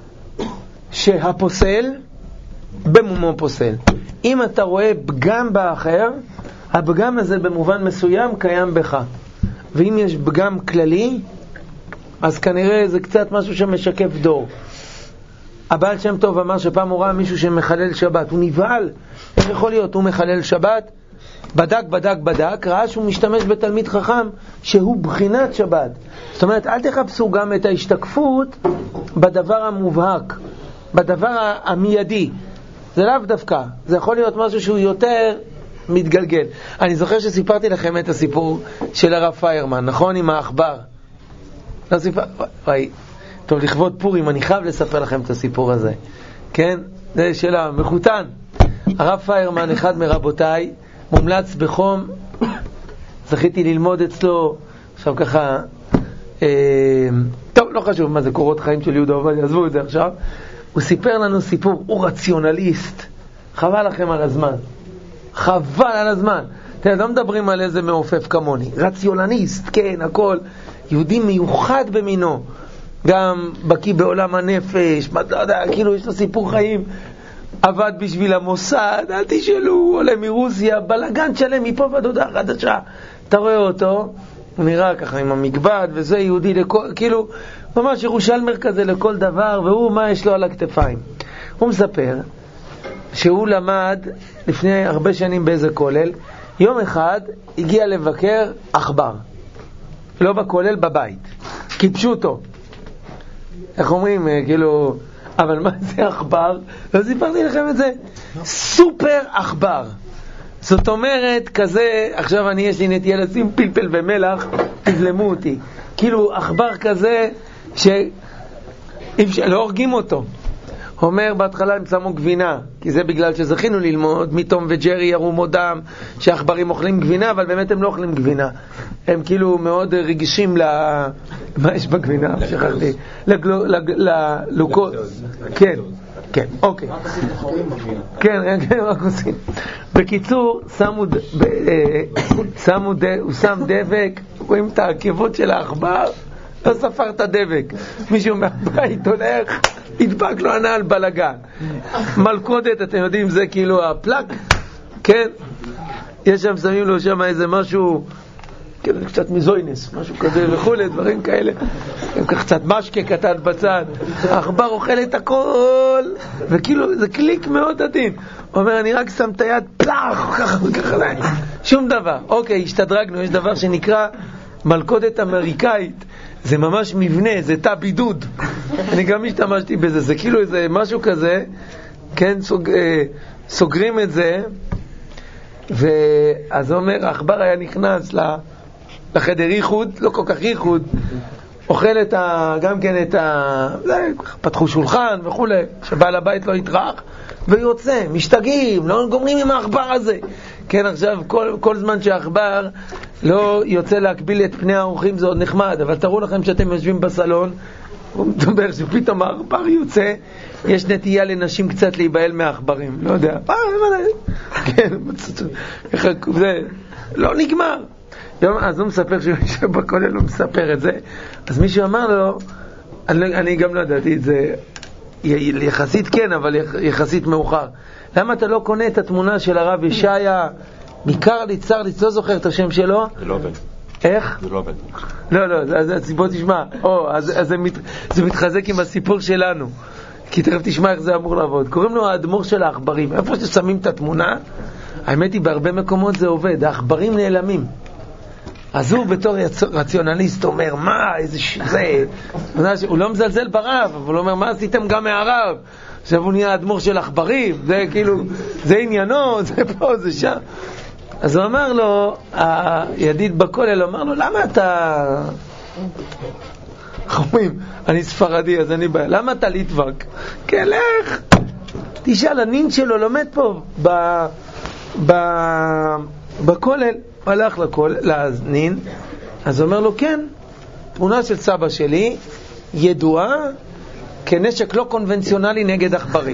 שהפוסל במומו פוסל. אם אתה רואה פגם באחר, הפגם הזה במובן מסוים קיים בך. ואם יש פגם כללי, אז כנראה זה קצת משהו שמשקף דור. הבעל שם טוב אמר שפעם הוא ראה מישהו שמחלל שבת, הוא נבהל. איך יכול להיות? הוא מחלל שבת, בדק, בדק, בדק, ראה שהוא משתמש בתלמיד חכם שהוא בחינת שבת. זאת אומרת, אל תחפשו גם את ההשתקפות בדבר המובהק, בדבר המיידי. זה לאו דווקא, זה יכול להיות משהו שהוא יותר מתגלגל. אני זוכר שסיפרתי לכם את הסיפור של הרב פיירמן, נכון? עם האחבר. לא סיפר... וואי, טוב, לכבוד פורים, אני חייב לספר לכם את הסיפור הזה. כן? זה שאלה, מחותן. הרב פיירמן, אחד מרבותיי, מומלץ בחום, זכיתי ללמוד אצלו, עכשיו ככה, אה, טוב, לא חשוב מה זה קורות חיים של יהודה עובדיה, עזבו את זה עכשיו. הוא סיפר לנו סיפור, הוא רציונליסט, חבל לכם על הזמן, חבל על הזמן. אתם לא מדברים על איזה מעופף כמוני, רציונליסט, כן, הכל, יהודי מיוחד במינו, גם בקיא בעולם הנפש, כאילו יש לו סיפור חיים, עבד בשביל המוסד, אל תשאלו, עולה מרוסיה, בלגן שלם מפה ועד הודעה חדשה. אתה רואה אותו, הוא נראה ככה עם המגבד, וזה יהודי לכל, כאילו, ממש ירושלמר כזה לכל דבר, והוא, מה יש לו על הכתפיים? הוא מספר שהוא למד לפני הרבה שנים באיזה כולל, יום אחד הגיע לבקר אכבר, לא בכולל, בבית. קיפשו אותו. איך אומרים, כאילו... אבל מה זה אכבר? לא סיפרתי לכם את זה. סופר אכבר. זאת אומרת, כזה, עכשיו אני יש לי נטייה לשים פלפל ומלח, תזלמו אותי. כאילו אכבר כזה, שלא הורגים אותו. אומר בהתחלה הם שמו גבינה, כי זה בגלל שזכינו ללמוד מתום וג'רי ירום עודם שהאכברים אוכלים גבינה, אבל באמת הם לא אוכלים גבינה. הם כאילו מאוד רגישים ל... מה יש בגבינה? שכחתי. ללוקוז. כן. כן, אוקיי. כן, כן, רק עושים. בקיצור, שמו, שמו, הוא שם דבק, רואים את העקבות של העכבר, לא ספר את הדבק. מישהו מהבית הולך, ידבק לו הנעל בלגן. מלכודת, אתם יודעים, זה כאילו הפלק, כן? יש שם, שמים לו שם איזה משהו, כן, קצת מזוינס, משהו כזה וכולי, דברים כאלה. קצת משקה קטן בצד. העכבר אוכל את הכל, וכאילו זה קליק מאוד עדין. הוא אומר, אני רק שם את היד, פלח, ככה וככה, שום דבר. אוקיי, השתדרגנו, יש דבר שנקרא מלכודת אמריקאית. זה ממש מבנה, זה תא בידוד. אני גם השתמשתי בזה, זה כאילו איזה משהו כזה, כן, סוג, אה, סוגרים את זה, ואז הוא אומר, העכבר היה נכנס לחדר ייחוד, לא כל כך ייחוד, אוכל את ה, גם כן את ה, פתחו שולחן וכולי, שבעל הבית לא יתרח, ויוצא, משתגעים, לא גומרים עם העכבר הזה. כן, עכשיו, כל, כל זמן שהעכבר לא יוצא להקביל את פני האורחים, זה עוד נחמד, אבל תראו לכם שאתם יושבים בסלון, הוא מדבר שפתאום העכבר יוצא, יש נטייה לנשים קצת להיבהל מהעכברים, לא יודע, כן, זה לא נגמר. אז הוא מספר שבכולל הוא מספר את זה, אז מישהו אמר לו, אני, אני גם לא ידעתי את זה, יחסית כן, אבל יחסית מאוחר, למה אתה לא קונה את התמונה של הרב ישעיה מקרליץ, צרליץ, לא זוכר את השם שלו? זה לא עובד. איך? זה לא עובד. לא, לא, אז, אז בוא תשמע, או, אז, אז זה, מת, זה מתחזק עם הסיפור שלנו, כי תכף תשמע איך זה אמור לעבוד. קוראים לו האדמו"ר של העכברים. איפה ששמים את התמונה, האמת היא בהרבה מקומות זה עובד, העכברים נעלמים. אז הוא בתור רציונליסט אומר, מה, איזה ש... זה... הוא לא מזלזל ברב, אבל הוא אומר, מה עשיתם גם מהרב? עכשיו הוא נהיה האדמו"ר של עכברים, זה כאילו, זה עניינו, זה פה, זה שם. אז הוא אמר לו, הידיד בכולל, אמר לו, למה אתה... חומים, אני ספרדי, אז אני בא, למה אתה ליטבק? כן, לך, תשאל, הנין שלו לומד פה, ב... ב... בכולל, הלך לכל, לנין, אז הוא אומר לו, כן, תמונה של סבא שלי, ידועה, כנשק לא קונבנציונלי נגד עכברים.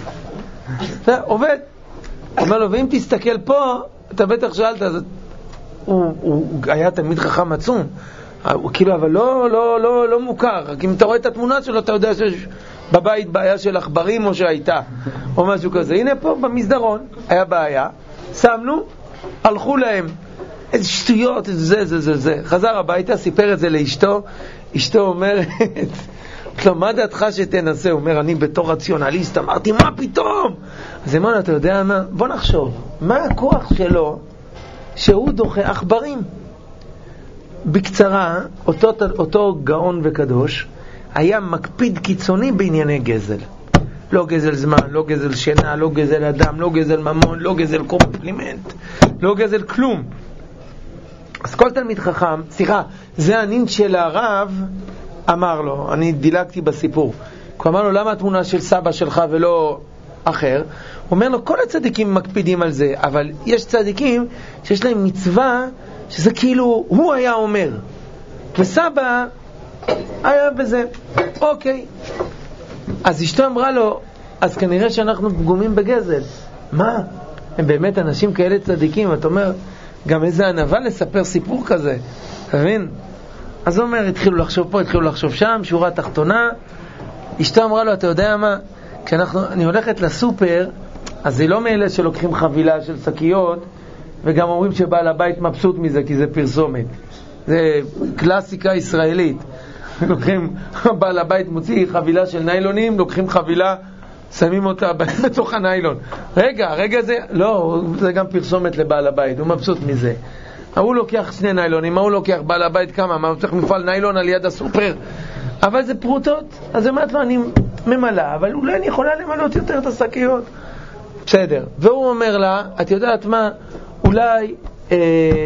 זה עובד. הוא אומר לו, ואם תסתכל פה, אתה בטח שאלת, אז הוא, הוא היה תמיד חכם עצום, הוא כאילו, אבל לא, לא, לא, לא מוכר. רק אם אתה רואה את התמונה שלו, אתה יודע שיש בבית בעיה של עכברים או שהייתה, או משהו כזה. הנה פה במסדרון היה בעיה, שמנו, הלכו להם, איזה שטויות, זה, זה, זה, זה. חזר הביתה, סיפר את זה לאשתו, אשתו אומרת, לא, מה דעתך שתנסה? הוא אומר, אני בתור רציונליסט, אמרתי, מה פתאום? אז אמרנו, אתה יודע מה? בוא נחשוב, מה הכוח שלו שהוא דוחה עכברים? בקצרה, אותו, אותו גאון וקדוש היה מקפיד קיצוני בענייני גזל. לא גזל זמן, לא גזל שינה, לא גזל אדם, לא גזל ממון, לא גזל קומפלימנט, לא גזל כלום. אז כל תלמיד חכם, סליחה, זה הנין של הרב אמר לו, אני דילגתי בסיפור, הוא אמר לו, למה התמונה של סבא שלך ולא אחר? הוא אומר לו, כל הצדיקים מקפידים על זה, אבל יש צדיקים שיש להם מצווה שזה כאילו הוא היה אומר, וסבא היה בזה. אוקיי, אז אשתו אמרה לו, אז כנראה שאנחנו פגומים בגזל. מה? הם באמת אנשים כאלה צדיקים? אתה אומר, גם איזה ענווה לספר סיפור כזה, אתה מבין? אז הוא אומר, התחילו לחשוב פה, התחילו לחשוב שם, שורה תחתונה. אשתו אמרה לו, אתה יודע מה? כשאני הולכת לסופר, אז זה לא מאלה שלוקחים חבילה של שקיות, וגם אומרים שבעל הבית מבסוט מזה, כי זה פרסומת. זה קלאסיקה ישראלית. לוקחים, בעל הבית מוציא חבילה של ניילונים, לוקחים חבילה, שמים אותה בתוך הניילון. רגע, רגע זה, לא, זה גם פרסומת לבעל הבית, הוא מבסוט מזה. הוא לוקח שני ניילונים, הוא לוקח בעל הבית כמה, מה הוא צריך מפעל ניילון על יד הסופר? אבל זה פרוטות, אז אמרת לו, אני ממלא, אבל אולי אני יכולה למלות יותר את השקיות. בסדר. והוא אומר לה, את יודעת מה, אולי אה,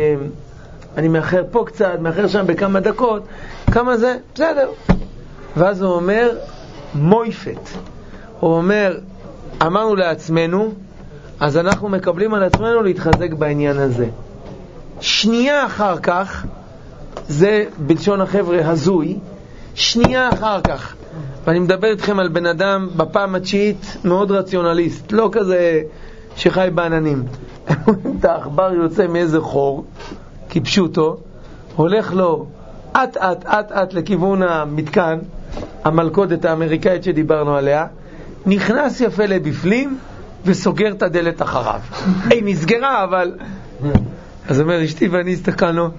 אני מאחר פה קצת, מאחר שם בכמה דקות, כמה זה? בסדר. ואז הוא אומר, מויפת. הוא אומר, אמרנו לעצמנו, אז אנחנו מקבלים על עצמנו להתחזק בעניין הזה. שנייה אחר כך, זה בלשון החבר'ה הזוי, שנייה אחר כך, ואני מדבר איתכם על בן אדם בפעם התשיעית מאוד רציונליסט, לא כזה שחי בעננים. את העכבר יוצא מאיזה חור, כיבשו אותו, הולך לו עט עט עט עט לכיוון המתקן, המלכודת האמריקאית שדיברנו עליה, נכנס יפה לבפנים וסוגר את הדלת אחריו. היא נסגרה, אבל... אז אומר, אשתי ואני הסתכלנו.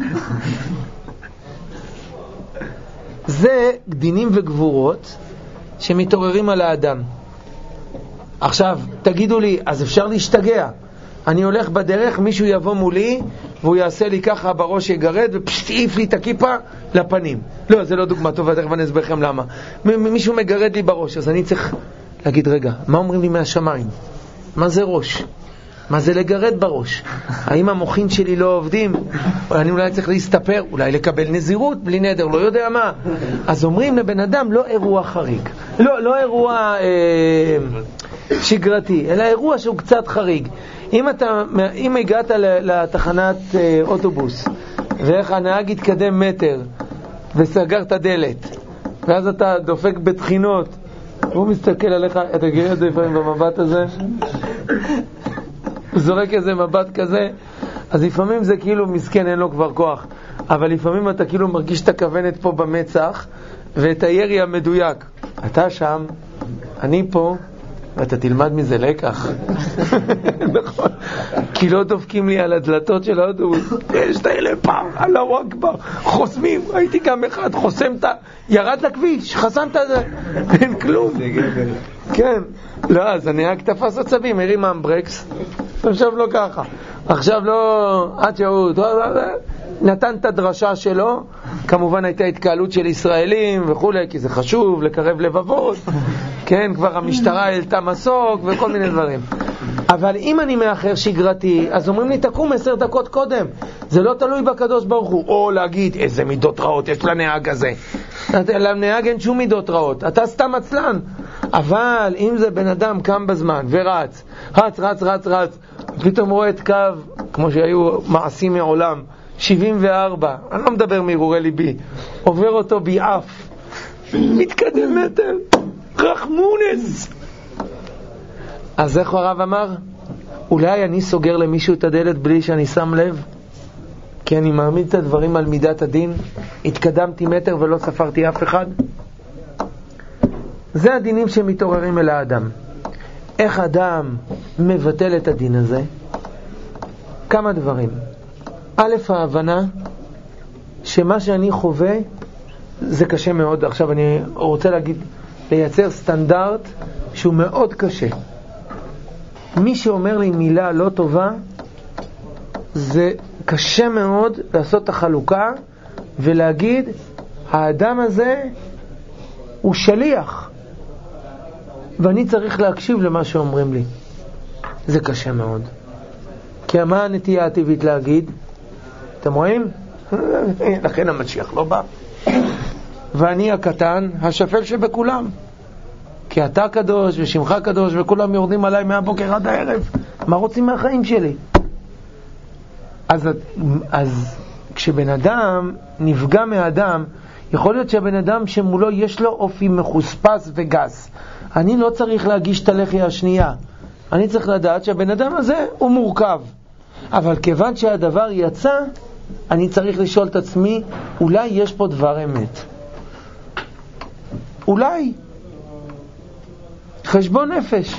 זה דינים וגבורות שמתעוררים על האדם. עכשיו, תגידו לי, אז אפשר להשתגע. אני הולך בדרך, מישהו יבוא מולי והוא יעשה לי ככה בראש, יגרד ופשט יעיף לי את הכיפה לפנים. לא, זה לא דוגמה טובה, תכף אני אסביר לכם למה. מישהו מגרד לי בראש, אז אני צריך להגיד, רגע, מה אומרים לי מהשמיים? מה זה ראש? מה זה לגרד בראש? האם המוחין שלי לא עובדים? אני אולי צריך להסתפר, אולי לקבל נזירות בלי נדר, לא יודע מה. אז אומרים לבן אדם, לא אירוע חריג, לא, לא אירוע אה, שגרתי, אלא אירוע שהוא קצת חריג. אם אתה, אם הגעת לתחנת אה, אוטובוס ואיך הנהג התקדם מטר וסגר את הדלת, ואז אתה דופק בתחינות, הוא מסתכל עליך, אתה גאה את זה לפעמים במבט הזה, הוא זורק איזה מבט כזה, אז לפעמים זה כאילו מסכן, אין לו כבר כוח, אבל לפעמים אתה כאילו מרגיש את הכוונת פה במצח ואת הירי המדויק. אתה שם, אני פה, ואתה תלמד מזה לקח. נכון. כי לא דופקים לי על הדלתות של האוטובוס. יש את האלה פעם, אללהו אכבר, חוסמים, ראיתי גם אחד, חוסם את ה... ירד לכביש, חסם את זה, אין כלום. כן. לא, אז הנהג תפס עצבים, הרים אמברקס, עכשיו לא ככה. עכשיו לא, עד שהוא נתן את הדרשה שלו, כמובן הייתה התקהלות של ישראלים וכו', כי זה חשוב, לקרב לבבות, כן, כבר המשטרה העלתה מסוק וכל מיני דברים. אבל אם אני מאחר שגרתי, אז אומרים לי, תקום עשר דקות קודם. זה לא תלוי בקדוש ברוך הוא. או להגיד, איזה מידות רעות יש לנהג הזה. לנהג אין שום מידות רעות. אתה סתם עצלן. אבל אם זה בן אדם קם בזמן ורץ, רץ, רץ, רץ, רץ, פתאום רואה את קו, כמו שהיו מעשים מעולם, שבעים וארבע, אני לא מדבר מהרהורי ליבי, עובר אותו ביעף, מתקדם מטר, רחמונס. אז איך הרב אמר? אולי אני סוגר למישהו את הדלת בלי שאני שם לב? כי אני מעמיד את הדברים על מידת הדין, התקדמתי מטר ולא ספרתי אף אחד. זה הדינים שמתעוררים אל האדם. איך אדם מבטל את הדין הזה? כמה דברים. א', ההבנה שמה שאני חווה זה קשה מאוד. עכשיו אני רוצה להגיד, לייצר סטנדרט שהוא מאוד קשה. מי שאומר לי מילה לא טובה, זה קשה מאוד לעשות את החלוקה ולהגיד, האדם הזה הוא שליח ואני צריך להקשיב למה שאומרים לי. זה קשה מאוד. כי מה הנטייה הטבעית להגיד? אתם רואים? לכן המשיח לא בא. ואני הקטן, השפל שבכולם. כי אתה קדוש ושמך קדוש וכולם יורדים עליי מהבוקר עד הערב. מה רוצים מהחיים שלי? אז, אז כשבן אדם נפגע מאדם, יכול להיות שהבן אדם שמולו יש לו אופי מחוספס וגס. אני לא צריך להגיש את הלחי השנייה. אני צריך לדעת שהבן אדם הזה הוא מורכב. אבל כיוון שהדבר יצא, אני צריך לשאול את עצמי, אולי יש פה דבר אמת. אולי. חשבון נפש.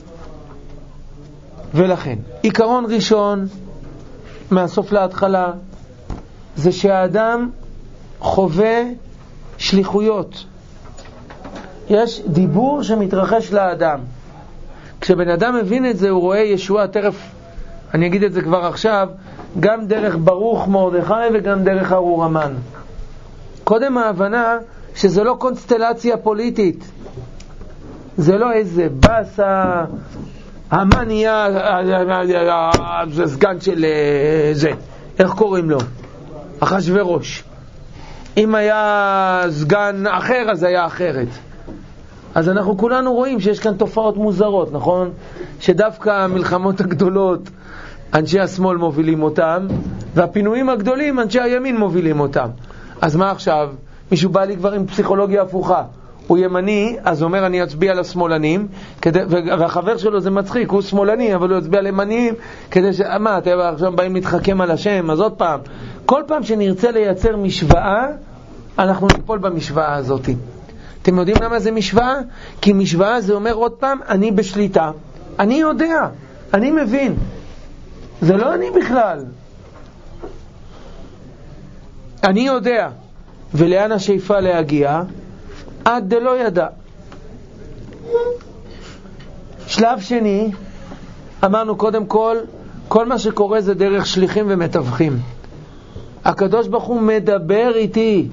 ולכן, עיקרון ראשון, מהסוף להתחלה, זה שהאדם חווה שליחויות. יש דיבור שמתרחש לאדם. כשבן אדם מבין את זה, הוא רואה ישועה תרף, אני אגיד את זה כבר עכשיו, גם דרך ברוך מרדכי וגם דרך ארור המן. קודם ההבנה שזה לא קונסטלציה פוליטית. זה לא איזה בסה, המן יהיה סגן של זה, איך קוראים לו? אחשוורוש. אם היה סגן אחר, אז היה אחרת. אז אנחנו כולנו רואים שיש כאן תופעות מוזרות, נכון? שדווקא המלחמות הגדולות, אנשי השמאל מובילים אותם, והפינויים הגדולים, אנשי הימין מובילים אותם. אז מה עכשיו? מישהו בא לי כבר עם פסיכולוגיה הפוכה. הוא ימני, אז הוא אומר אני אצביע לשמאלנים, כדי, והחבר שלו זה מצחיק, הוא שמאלני, אבל הוא יצביע לימניים, כדי ש... מה, אתם עכשיו באים להתחכם על השם, אז עוד פעם, כל פעם שנרצה לייצר משוואה, אנחנו ניפול במשוואה הזאת. אתם יודעים למה זה משוואה? כי משוואה זה אומר עוד פעם, אני בשליטה. אני יודע, אני מבין. זה לא אני בכלל. אני יודע. ולאן השאיפה להגיע? עד דלא ידע. שלב שני, אמרנו קודם כל, כל מה שקורה זה דרך שליחים ומתווכים. הקדוש ברוך הוא מדבר איתי.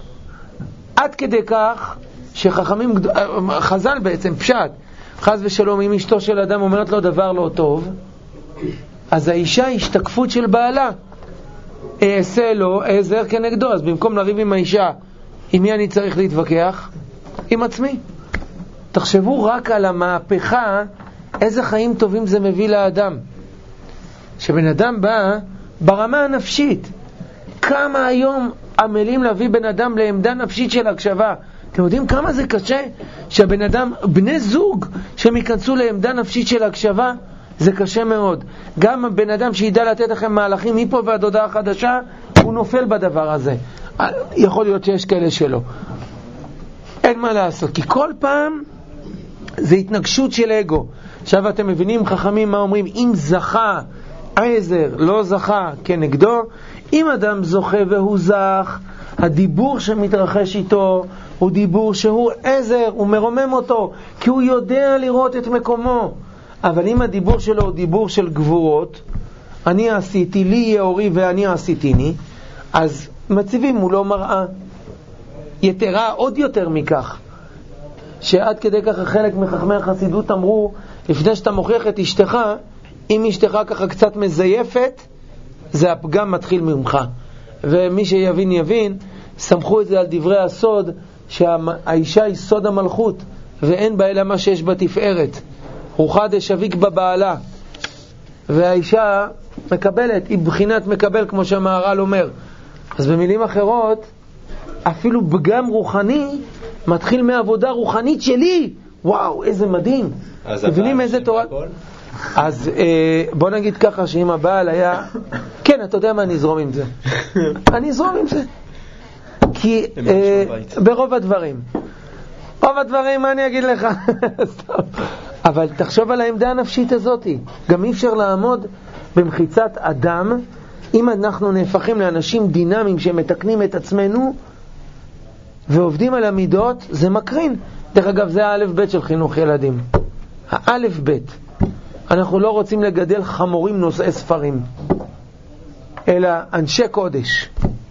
עד כדי כך שחכמים, חז"ל בעצם, פשט, חז ושלום, אם אשתו של אדם אומרת לו דבר לא טוב, אז האישה היא השתקפות של בעלה. אעשה לו עזר כנגדו. אז במקום לריב עם האישה, עם מי אני צריך להתווכח? עם עצמי. תחשבו רק על המהפכה, איזה חיים טובים זה מביא לאדם. שבן אדם בא ברמה הנפשית. כמה היום עמלים להביא בן אדם לעמדה נפשית של הקשבה. אתם יודעים כמה זה קשה שהבן אדם, בני זוג שהם ייכנסו לעמדה נפשית של הקשבה? זה קשה מאוד. גם הבן אדם שידע לתת לכם מהלכים מפה ועד הודעה חדשה, הוא נופל בדבר הזה. יכול להיות שיש כאלה שלא. אין מה לעשות, כי כל פעם זה התנגשות של אגו. עכשיו אתם מבינים חכמים מה אומרים? אם זכה עזר לא זכה כנגדו, אם אדם זוכה והוא זך, הדיבור שמתרחש איתו הוא דיבור שהוא עזר, הוא מרומם אותו, כי הוא יודע לראות את מקומו. אבל אם הדיבור שלו הוא דיבור של גבורות, אני עשיתי, לי יאורי ואני עשיתיני, אז מציבים מולו מראה. יתרה עוד יותר מכך, שעד כדי ככה חלק מחכמי החסידות אמרו, לפני שאתה מוכיח את אשתך, אם אשתך ככה קצת מזייפת, זה הפגם מתחיל ממך. ומי שיבין יבין, סמכו את זה על דברי הסוד, שהאישה היא סוד המלכות, ואין בה אלא מה שיש בתפארת. רוחה דשביק בבעלה. והאישה מקבלת, היא בחינת מקבל, כמו שהמהר"ל אומר. אז במילים אחרות, אפילו פגם רוחני מתחיל מעבודה רוחנית שלי. וואו, איזה מדהים. מבינים איזה תורה? אז אה, בוא נגיד ככה, שאם הבעל היה, כן, אתה יודע מה, אני אזרום עם זה. אני אזרום עם זה. כי אה, ברוב הדברים. רוב הדברים, מה אני אגיד לך? אבל תחשוב על העמדה הנפשית הזאת. גם אי אפשר לעמוד במחיצת אדם, אם אנחנו נהפכים לאנשים דינמיים שמתקנים את עצמנו ועובדים על המידות, זה מקרין. דרך אגב, זה האלף בית של חינוך ילדים. האלף בית. אנחנו לא רוצים לגדל חמורים נושאי ספרים, אלא אנשי קודש.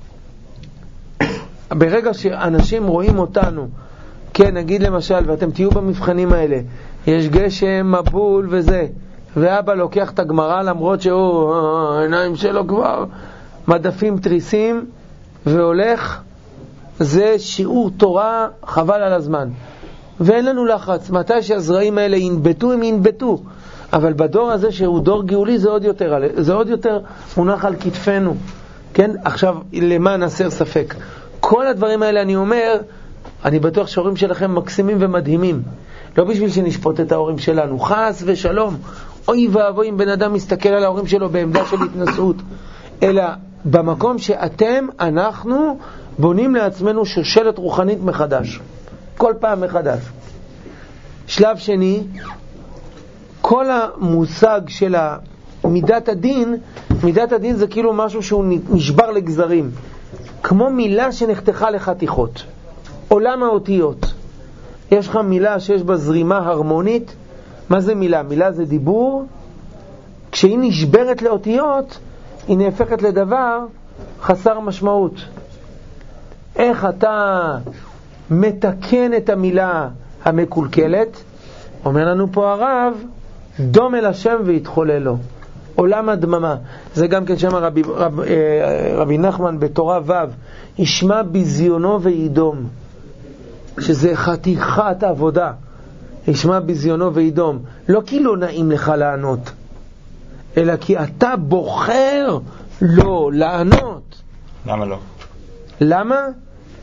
ברגע שאנשים רואים אותנו, כן, נגיד למשל, ואתם תהיו במבחנים האלה, יש גשם, מבול וזה, ואבא לוקח את הגמרא למרות שהוא, העיניים שלו כבר מדפים תריסים, והולך, זה שיעור תורה חבל על הזמן. ואין לנו לחץ, מתי שהזרעים האלה ינבטו, הם ינבטו. אבל בדור הזה שהוא דור גאולי, זה עוד יותר, זה עוד יותר מונח על כתפנו. כן? עכשיו, למען הסר ספק. כל הדברים האלה אני אומר, אני בטוח שההורים שלכם מקסימים ומדהימים. לא בשביל שנשפוט את ההורים שלנו. חס ושלום. אוי ואבוי אם בן אדם מסתכל על ההורים שלו בעמדה של התנסות. אלא במקום שאתם, אנחנו, בונים לעצמנו שושלת רוחנית מחדש. כל פעם מחדש. שלב שני, כל המושג של מידת הדין, מידת הדין זה כאילו משהו שהוא נשבר לגזרים. כמו מילה שנחתכה לחתיכות. עולם האותיות. יש לך מילה שיש בה זרימה הרמונית. מה זה מילה? מילה זה דיבור. כשהיא נשברת לאותיות, היא נהפכת לדבר חסר משמעות. איך אתה מתקן את המילה המקולקלת? אומר לנו פה הרב, דום אל השם ויתחולל לו. עולם הדממה. זה גם כן שם רבי, רב, רבי נחמן בתורה ו', ישמע בזיונו וידום. שזה חתיכת עבודה. ישמע בזיונו וידום. לא כי לא נעים לך לענות, אלא כי אתה בוחר לא לענות. למה לא? למה?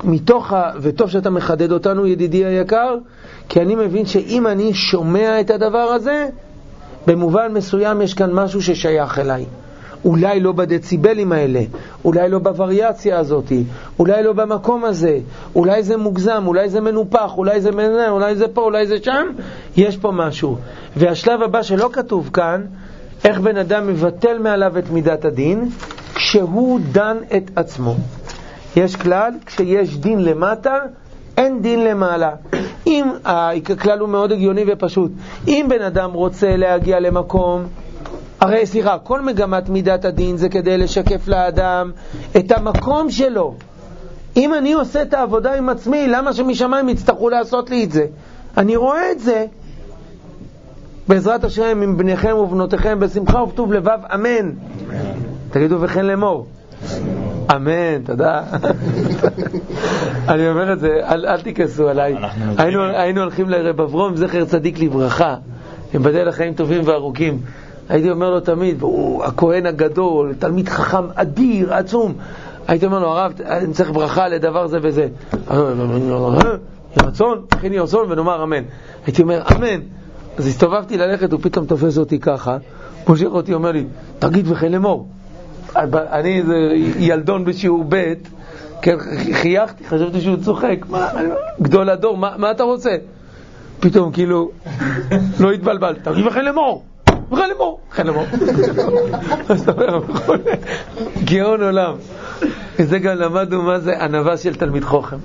מתוך ה... וטוב שאתה מחדד אותנו, ידידי היקר, כי אני מבין שאם אני שומע את הדבר הזה, במובן מסוים יש כאן משהו ששייך אליי. אולי לא בדציבלים האלה, אולי לא בווריאציה הזאת, אולי לא במקום הזה, אולי זה מוגזם, אולי זה מנופח, אולי זה מנהל, אולי זה פה, אולי זה שם, יש פה משהו. והשלב הבא שלא כתוב כאן, איך בן אדם מבטל מעליו את מידת הדין, כשהוא דן את עצמו. יש כלל, כשיש דין למטה, אין דין למעלה. אם, הכלל הוא מאוד הגיוני ופשוט, אם בן אדם רוצה להגיע למקום, הרי סליחה, כל מגמת מידת הדין זה כדי לשקף לאדם את המקום שלו. אם אני עושה את העבודה עם עצמי, למה שמשמיים יצטרכו לעשות לי את זה? אני רואה את זה. בעזרת השם עם בניכם ובנותיכם בשמחה ובטוב לבב, אמן. תגידו וכן לאמור. אמן, תודה. אני אומר את זה, אל, אל תיכנסו עליי. היינו, היינו הולכים לרב אברום, זכר צדיק לברכה, יבדל לחיים טובים וארוכים. הייתי אומר לו תמיד, הוא הכהן הגדול, תלמיד חכם אדיר, עצום. הייתי אומר לו, הרב, אני צריך ברכה לדבר זה וזה. ירצון, הכין ירצון ונאמר אמן. הייתי אומר אמן. אז הסתובבתי ללכת, הוא פתאום תופס אותי ככה, מושך אותי, אומר לי, תגיד וכן לאמור. אני איזה ילדון בשיעור ב', כן, חייכתי, חשבתי שהוא צוחק. מה, גדול הדור, מה, מה אתה רוצה? פתאום כאילו, לא התבלבל, תגיד וכן לאמור. וכן לאמור, וכן לאמור. אז אתה אומר, גאון עולם. וזה גם למדנו מה זה ענווה של תלמיד חוכם.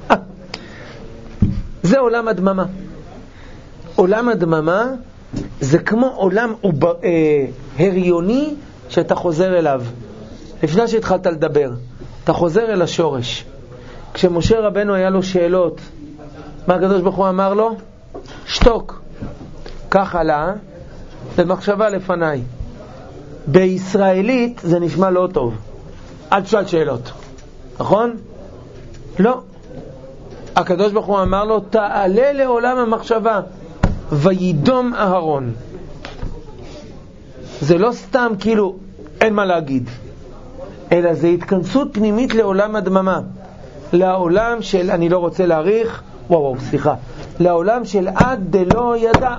זה עולם הדממה. עולם הדממה זה כמו עולם הריוני שאתה חוזר אליו. לפני שהתחלת לדבר, אתה חוזר אל השורש. כשמשה רבנו היה לו שאלות, מה הקדוש ברוך הוא אמר לו? שתוק. כך עלה, במחשבה לפניי. בישראלית זה נשמע לא טוב. אל תשאל שאלות. נכון? לא. הקדוש ברוך הוא אמר לו, תעלה לעולם המחשבה, וידום אהרון. זה לא סתם כאילו אין מה להגיד, אלא זה התכנסות פנימית לעולם הדממה, לעולם של, אני לא רוצה להאריך, וואו וואו, סליחה, לעולם של עד דלא ידע.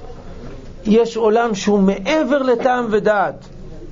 יש עולם שהוא מעבר לטעם ודעת,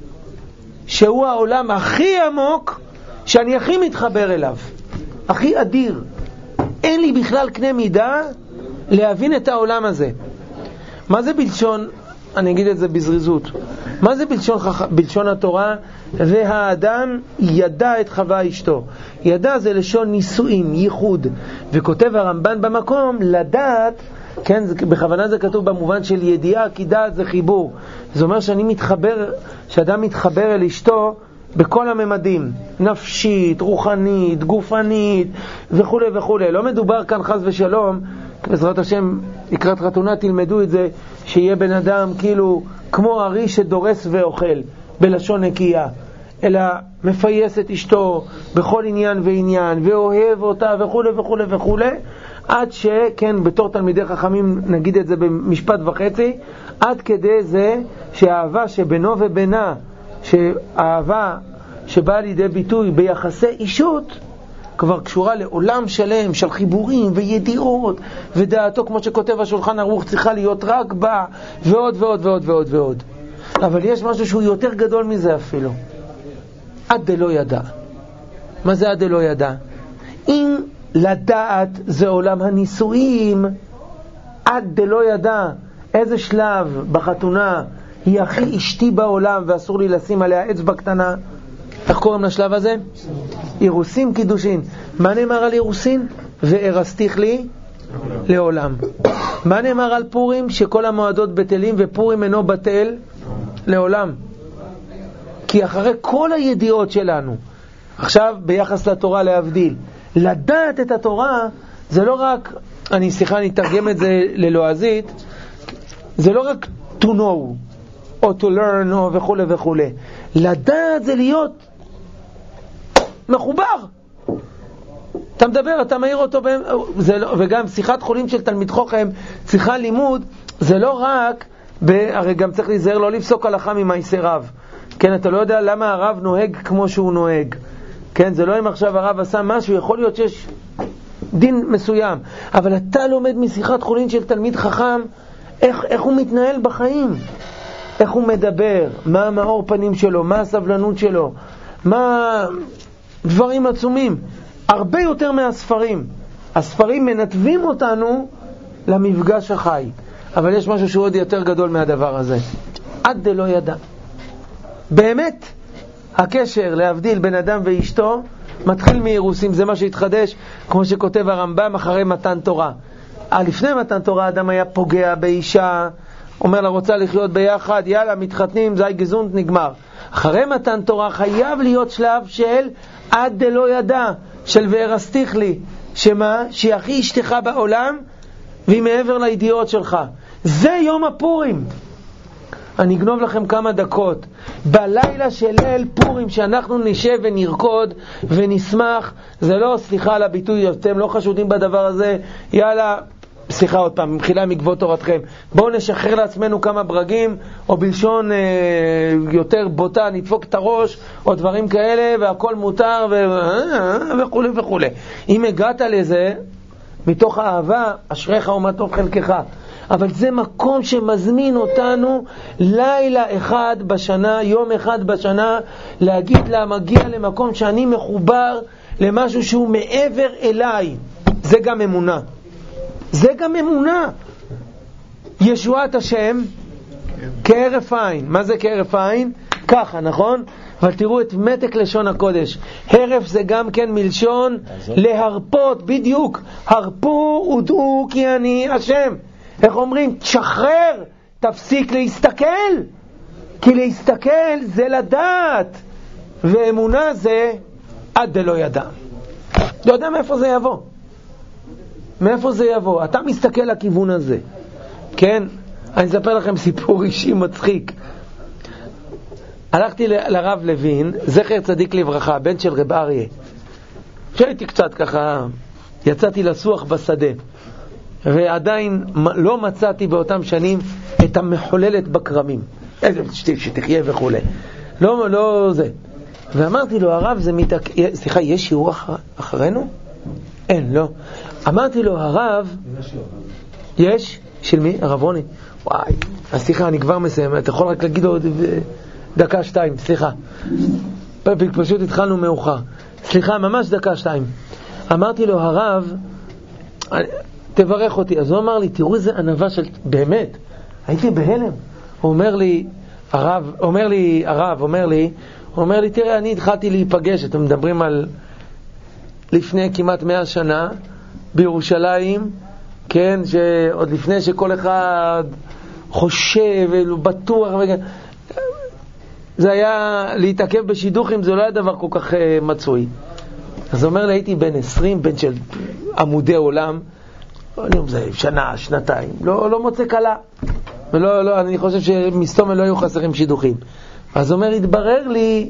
שהוא העולם הכי עמוק שאני הכי מתחבר אליו, הכי אדיר. אין לי בכלל קנה מידה להבין את העולם הזה. מה זה בלשון, אני אגיד את זה בזריזות, מה זה בלשון, בלשון התורה? והאדם ידע את חווה אשתו. ידע זה לשון נישואים, ייחוד. וכותב הרמב"ן במקום, לדעת, כן, זה, בכוונה זה כתוב במובן של ידיעה, כי דעת זה חיבור. זה אומר שאני מתחבר, שאדם מתחבר אל אשתו בכל הממדים, נפשית, רוחנית, גופנית וכו' וכו'. לא מדובר כאן חס ושלום, בעזרת השם לקראת חתונה תלמדו את זה, שיהיה בן אדם כאילו כמו ארי שדורס ואוכל בלשון נקייה, אלא מפייס את אשתו בכל עניין ועניין ואוהב אותה וכו' וכו' וכו', עד שכן, בתור תלמידי חכמים נגיד את זה במשפט וחצי, עד כדי זה שהאהבה שבינו ובינה, שהאהבה שבאה לידי ביטוי ביחסי אישות, כבר קשורה לעולם שלם של חיבורים וידיעות, ודעתו כמו שכותב השולחן ערוך צריכה להיות רק בה, ועוד ועוד ועוד ועוד ועוד. אבל יש משהו שהוא יותר גדול מזה אפילו. עד דלא ידע. מה זה עד דלא ידע? אם לדעת זה עולם הנישואים, עד דלא ידע איזה שלב בחתונה היא הכי אשתי בעולם ואסור לי לשים עליה אצבע קטנה. איך קוראים לשלב הזה? אירוסין קידושין. מה נאמר על אירוסין? וארסתיך לי לעולם. מה נאמר על פורים? שכל המועדות בטלים ופורים אינו בטל לעולם. כי אחרי כל הידיעות שלנו, עכשיו ביחס לתורה להבדיל, לדעת את התורה זה לא רק, אני סליחה אני אתרגם את זה ללועזית, זה לא רק to know או to learn או וכו' וכו'. לדעת זה להיות מחובר. אתה מדבר, אתה מעיר אותו, זה לא, וגם שיחת חולים של תלמיד חוכם, צריכה לימוד, זה לא רק, ב, הרי גם צריך להיזהר לא לפסוק הלכה ממעשה רב. כן, אתה לא יודע למה הרב נוהג כמו שהוא נוהג. כן, זה לא אם עכשיו הרב עשה משהו, יכול להיות שיש דין מסוים, אבל אתה לומד משיחת חולין של תלמיד חכם, איך, איך הוא מתנהל בחיים, איך הוא מדבר, מה המאור פנים שלו, מה הסבלנות שלו, מה דברים עצומים, הרבה יותר מהספרים. הספרים מנתבים אותנו למפגש החי, אבל יש משהו שהוא עוד יותר גדול מהדבר הזה. עד דלא ידע. באמת, הקשר להבדיל בין אדם ואשתו מתחיל מאירוסים, זה מה שהתחדש, כמו שכותב הרמב"ם, אחרי מתן תורה. לפני מתן תורה אדם היה פוגע באישה, אומר לה רוצה לחיות ביחד, יאללה מתחתנים, זי גזונט, נגמר. אחרי מתן תורה חייב להיות שלב של עד דלא ידע, של וארסתיך לי, שמה? שהיא הכי אשתך בעולם והיא מעבר לידיעות שלך. זה יום הפורים. אני אגנוב לכם כמה דקות. בלילה של ליל פורים שאנחנו נשב ונרקוד ונשמח, זה לא, סליחה על הביטוי, אתם לא חשודים בדבר הזה, יאללה, סליחה עוד פעם, מחילה מגבות תורתכם, בואו נשחרר לעצמנו כמה ברגים, או בלשון אה, יותר בוטה, נדפוק את הראש, או דברים כאלה, והכל מותר, ו... וכו' וכו'. אם הגעת לזה, מתוך האהבה, אשריך ומה טוב חלקך. אבל זה מקום שמזמין אותנו לילה אחד בשנה, יום אחד בשנה, להגיד לה, מגיע למקום שאני מחובר למשהו שהוא מעבר אליי. זה גם אמונה. זה גם אמונה. ישועת השם כהרף עין. מה זה כהרף עין? ככה, נכון? אבל תראו את מתק לשון הקודש. הרף זה גם כן מלשון להרפות, בדיוק. הרפו ודעו כי אני השם. איך אומרים? תשחרר, תפסיק להסתכל. כי להסתכל זה לדעת. ואמונה זה עד דלא ידע. לא יודע מאיפה זה יבוא. מאיפה זה יבוא? אתה מסתכל לכיוון הזה. כן? אני אספר לכם סיפור אישי מצחיק. הלכתי ל- לרב לוין, זכר צדיק לברכה, בן של רב אריה. שהייתי קצת ככה, יצאתי לסוח בשדה. ועדיין לא מצאתי באותם שנים את המחוללת בקרמים. איזה שתחיה וכו'. לא, לא זה. ואמרתי לו, הרב, זה מתעק... סליחה, יש שיעור אחר... אחרינו? אין, לא. אמרתי לו, הרב, יש? של מי? הרב רוני. וואי, אז סליחה, אני כבר מסיים. אתה יכול רק להגיד עוד דקה שתיים, סליחה. פשוט התחלנו מאוחר. סליחה, ממש דקה שתיים. אמרתי לו, הרב, תברך אותי. אז הוא אמר לי, תראו איזה ענווה של... באמת, הייתי בהלם. הוא אומר לי, הרב, אומר לי, הרב, אומר לי, הוא אומר לי, תראה, אני התחלתי להיפגש, אתם מדברים על לפני כמעט מאה שנה, בירושלים, כן, שעוד לפני שכל אחד חושב ובטוח, זה היה להתעכב בשידוכים, זה לא היה דבר כל כך מצוי. אז הוא אומר לי, הייתי בן עשרים, בן של עמודי עולם, זה שנה, שנתיים, לא, לא מוצא קלה. ולא, לא, אני חושב שמסתום לא היו חסרים שידוכים. אז הוא אומר, התברר לי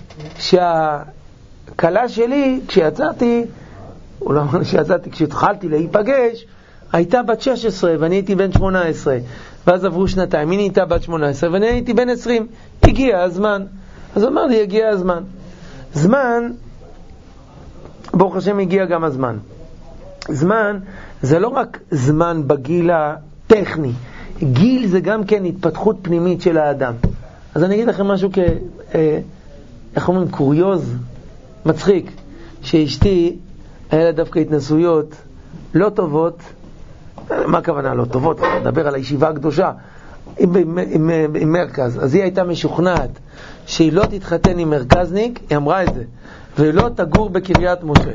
שהקלה שלי, כשיצאתי, הוא לא אמר שיצאתי, כשהתחלתי להיפגש, הייתה בת שש עשרה ואני הייתי בן שמונה עשרה. ואז עברו שנתיים, היא הייתה בת שמונה עשרה ואני הייתי בן עשרים. הגיע הזמן. אז הוא אמר לי, הגיע הזמן. זמן, ברוך השם הגיע גם הזמן. זמן זה לא רק זמן בגיל הטכני. גיל זה גם כן התפתחות פנימית של האדם. אז אני אגיד לכם משהו כ... אה, איך אומרים? קוריוז מצחיק. שאשתי היה לה דווקא התנסויות לא טובות. מה הכוונה לא טובות? נדבר על הישיבה הקדושה עם, עם, עם, עם מרכז. אז היא הייתה משוכנעת שהיא לא תתחתן עם מרכזניק, היא אמרה את זה, ולא תגור בקריית משה.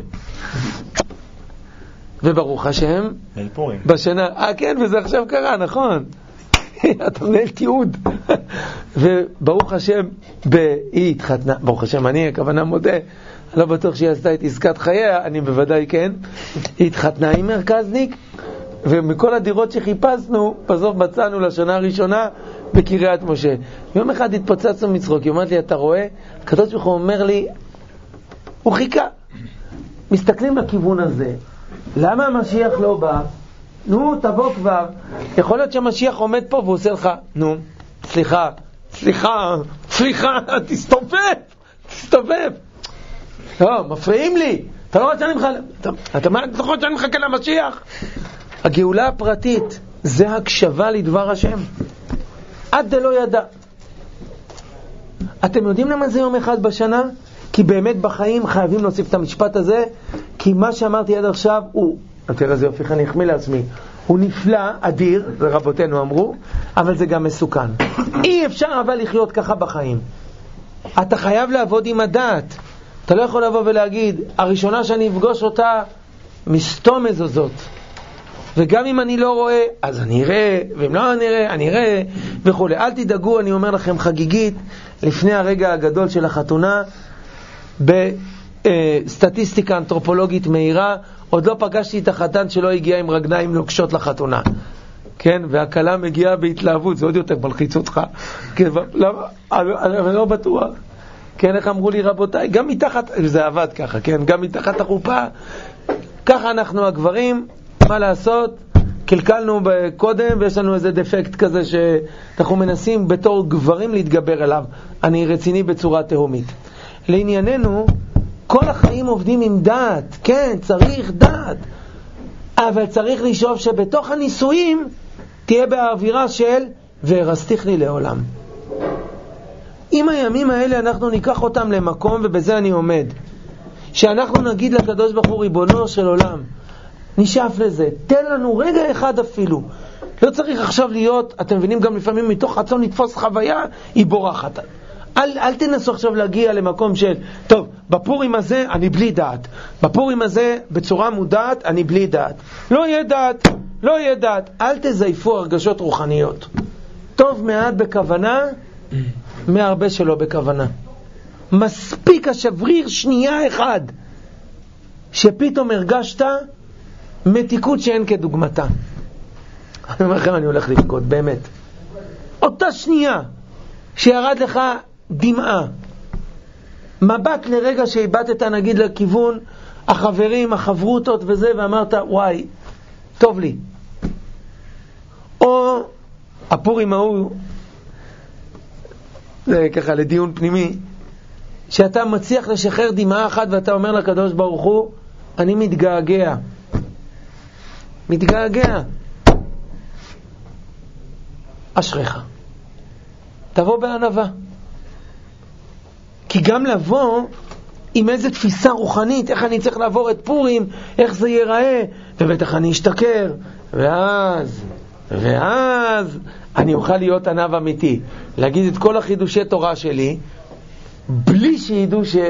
וברוך השם בשנה, אה כן, וזה עכשיו קרה, נכון. אתה מנהל תיעוד. וברוך השם היא התחתנה, ברוך השם אני הכוונה מודה, לא בטוח שהיא עשתה את עסקת חייה, אני בוודאי כן. היא התחתנה עם מרכזניק, ומכל הדירות שחיפשנו בסוף מצאנו לשנה הראשונה בקריית משה. יום אחד התפוצצנו מצחוק, היא אומרת לי, אתה רואה? הקדוש ברוך הוא אומר לי, הוא חיכה. מסתכלים בכיוון הזה, למה המשיח לא בא? נו, תבוא כבר. יכול להיות שהמשיח עומד פה והוא עושה לך, נו, סליחה, סליחה, סליחה, תסתובב, תסתובב. לא, מפריעים לי. אתה לא רוצה שאני מחכה, אתה, אתה מה, אתה יכול שאני מחכה למשיח? הגאולה הפרטית זה הקשבה לדבר השם. עד דלא ידע. אתם יודעים למה זה יום אחד בשנה? כי באמת בחיים חייבים להוסיף את המשפט הזה, כי מה שאמרתי עד עכשיו הוא, תראה זה יופי, אני אחמיא לעצמי, הוא נפלא, אדיר, רבותינו אמרו, אבל זה גם מסוכן. אי אפשר אבל לחיות ככה בחיים. אתה חייב לעבוד עם הדעת. אתה לא יכול לבוא ולהגיד, הראשונה שאני אפגוש אותה, מסתום מזוזות. וגם אם אני לא רואה, אז אני אראה, ואם לא אני אראה, אני אראה, וכו'. אל תדאגו, אני אומר לכם חגיגית, לפני הרגע הגדול של החתונה, בסטטיסטיקה אנתרופולוגית מהירה, עוד לא פגשתי את החתן שלא הגיע עם רגליים נוקשות לחתונה. כן, והקלה מגיעה בהתלהבות, זה עוד יותר מלחיץ אותך. כן, למה? אני לא בטוח. כן, איך אמרו לי רבותיי, גם מתחת, זה עבד ככה, כן, גם מתחת החופה, ככה אנחנו הגברים, מה לעשות? קלקלנו קודם, ויש לנו איזה דפקט כזה שאנחנו מנסים בתור גברים להתגבר אליו. אני רציני בצורה תהומית. לענייננו, כל החיים עובדים עם דעת, כן, צריך דעת, אבל צריך לשאוף שבתוך הנישואים תהיה באווירה של והרסתיך לי לעולם. אם הימים האלה אנחנו ניקח אותם למקום, ובזה אני עומד, שאנחנו נגיד לקדוש ברוך הוא ריבונו של עולם, נשאף לזה, תן לנו רגע אחד אפילו, לא צריך עכשיו להיות, אתם מבינים גם לפעמים מתוך רצון לתפוס חוויה, היא בורחת. אל, אל תנסו עכשיו להגיע למקום של, טוב, בפורים הזה אני בלי דעת, בפורים הזה בצורה מודעת אני בלי דעת. לא יהיה דעת, לא יהיה דעת. אל תזייפו הרגשות רוחניות. טוב מעט בכוונה, מהרבה שלא בכוונה. מספיק השבריר שנייה אחד, שפתאום הרגשת מתיקות שאין כדוגמתה. אני אומר לכם, אני הולך לבכות, באמת. אותה שנייה שירד לך דמעה, מבט לרגע שאיבדת נגיד לכיוון החברים, החברותות וזה, ואמרת וואי, טוב לי. או הפורים ההוא, זה ככה לדיון פנימי, שאתה מצליח לשחרר דמעה אחת ואתה אומר לקדוש ברוך הוא, אני מתגעגע, מתגעגע. אשריך, תבוא בענווה. כי גם לבוא עם איזו תפיסה רוחנית, איך אני צריך לעבור את פורים, איך זה ייראה, ובטח אני אשתכר, ואז, ואז אני אוכל להיות ענב אמיתי, להגיד את כל החידושי תורה שלי, בלי שידעו ש...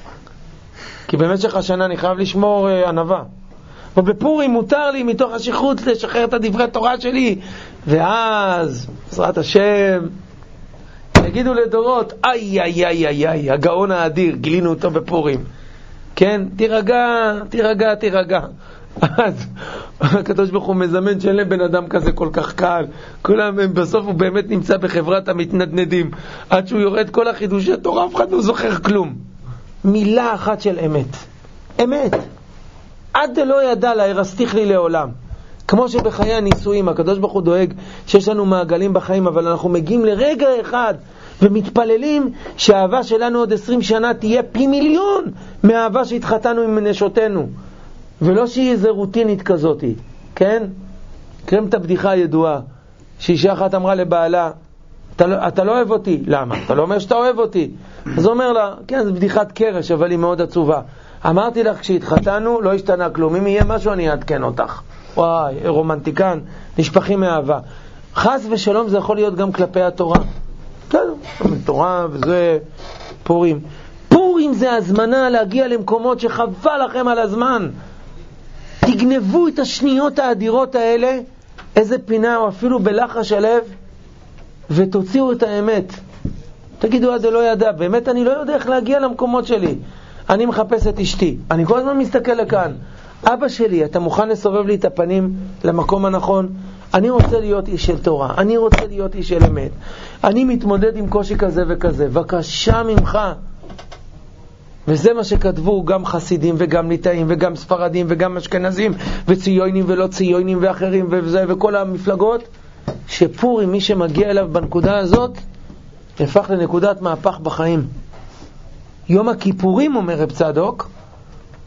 כי במשך השנה אני חייב לשמור uh, ענווה. ובפורים מותר לי מתוך השכרות לשחרר את הדברי תורה שלי, ואז, בעזרת השם, יגידו לדורות, איי, איי, איי, איי, איי, הגאון האדיר, גילינו אותו בפורים. כן, תירגע, תירגע, תירגע. אז הקדוש ברוך הוא מזמן שאין להם בן אדם כזה כל כך קל. כולם, בסוף הוא באמת נמצא בחברת המתנדנדים. עד שהוא יורד כל החידושי תורה, אף אחד לא זוכר כלום. מילה אחת של אמת. אמת. עד לא ידע לה, הרסתיך לי לעולם. כמו שבחיי הנישואים, הקדוש ברוך הוא דואג שיש לנו מעגלים בחיים, אבל אנחנו מגיעים לרגע אחד ומתפללים שהאהבה שלנו עוד עשרים שנה תהיה פי מיליון מהאהבה שהתחתנו עם נשותינו. ולא שהיא איזה רוטינית כזאת, כן? קרם את הבדיחה הידועה, שאישה אחת אמרה לבעלה, אתה לא, אתה לא אוהב אותי. למה? אתה לא אומר שאתה אוהב אותי. אז הוא אומר לה, כן, זו בדיחת קרש, אבל היא מאוד עצובה. אמרתי לך, כשהתחתנו, לא השתנה כלום. אם יהיה משהו, אני אעדכן אותך. וואי, רומנטיקן, נשפכים מאהבה. חס ושלום זה יכול להיות גם כלפי התורה. בסדר, תורה וזה פורים. פורים זה הזמנה להגיע למקומות שחבל לכם על הזמן. תגנבו את השניות האדירות האלה, איזה פינה או אפילו בלחש הלב, ותוציאו את האמת. תגידו, אז זה לא ידע. באמת אני לא יודע איך להגיע למקומות שלי. אני מחפש את אשתי. אני כל הזמן מסתכל לכאן. אבא שלי, אתה מוכן לסובב לי את הפנים למקום הנכון? אני רוצה להיות איש של תורה. אני רוצה להיות איש של אמת. אני מתמודד עם קושי כזה וכזה. בבקשה ממך. וזה מה שכתבו גם חסידים וגם ליטאים וגם ספרדים וגם אשכנזים וציונים ולא ציונים ואחרים וזה וכל המפלגות, שפורים מי שמגיע אליו בנקודה הזאת הפך לנקודת מהפך בחיים. יום הכיפורים, אומר רב צדוק,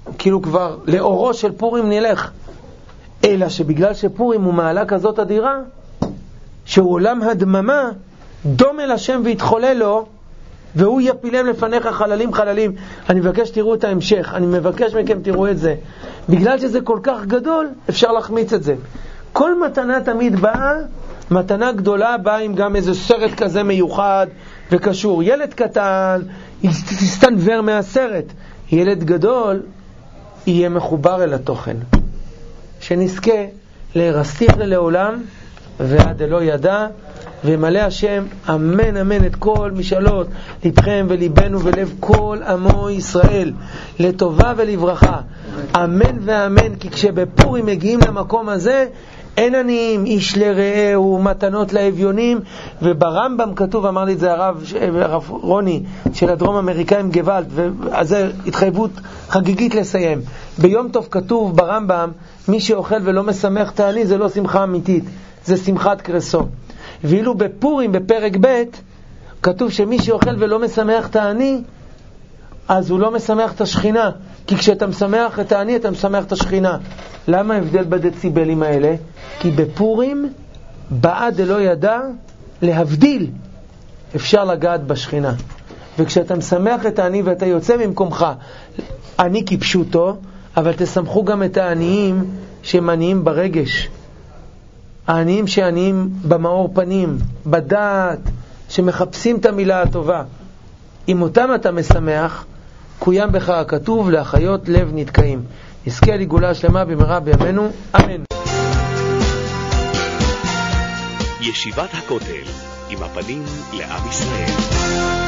כאילו כבר לאורו של פורים נלך. אלא שבגלל שפורים הוא מעלה כזאת אדירה, שהוא עולם הדממה, דום אל השם והתחולל לו, והוא יפילם לפניך חללים חללים. אני מבקש תראו את ההמשך, אני מבקש מכם תראו את זה. בגלל שזה כל כך גדול, אפשר להחמיץ את זה. כל מתנה תמיד באה, מתנה גדולה באה עם גם איזה סרט כזה מיוחד וקשור. ילד קטן יסתנבר מהסרט, ילד גדול יהיה מחובר אל התוכן. שנזכה להרסתיך לעולם ועד אלו ידע, ומלא השם אמן אמן את כל משאלות לבכם וליבנו ולב כל עמו ישראל לטובה ולברכה, אמן ואמן. כי כשבפורים מגיעים למקום הזה אין עניים, איש לרעהו, מתנות לאביונים. וברמב"ם כתוב, אמר לי את זה הרב, הרב רוני של הדרום אמריקאים גוואלד, ואז זה התחייבות חגיגית לסיים. ביום טוב כתוב ברמב"ם, מי שאוכל ולא משמח את העני זה לא שמחה אמיתית, זה שמחת קרסו. ואילו בפורים בפרק ב' כתוב שמי שאוכל ולא משמח את העני, אז הוא לא משמח את השכינה, כי כשאתה משמח את העני אתה משמח את השכינה. למה ההבדל בדציבלים האלה? כי בפורים בעד אלו ידע להבדיל, אפשר לגעת בשכינה. וכשאתה משמח את העני ואתה יוצא ממקומך, עני כפשוטו, אבל תשמחו גם את העניים שהם עניים ברגש, העניים שעניים במאור פנים, בדעת, שמחפשים את המילה הטובה. אם אותם אתה משמח, קוים בך הכתוב, להחיות לב נתקעים. נזכה לגאולה שלמה במהרה בימינו, אמן. ישיבת הכותל, עם הפנים לעם ישראל.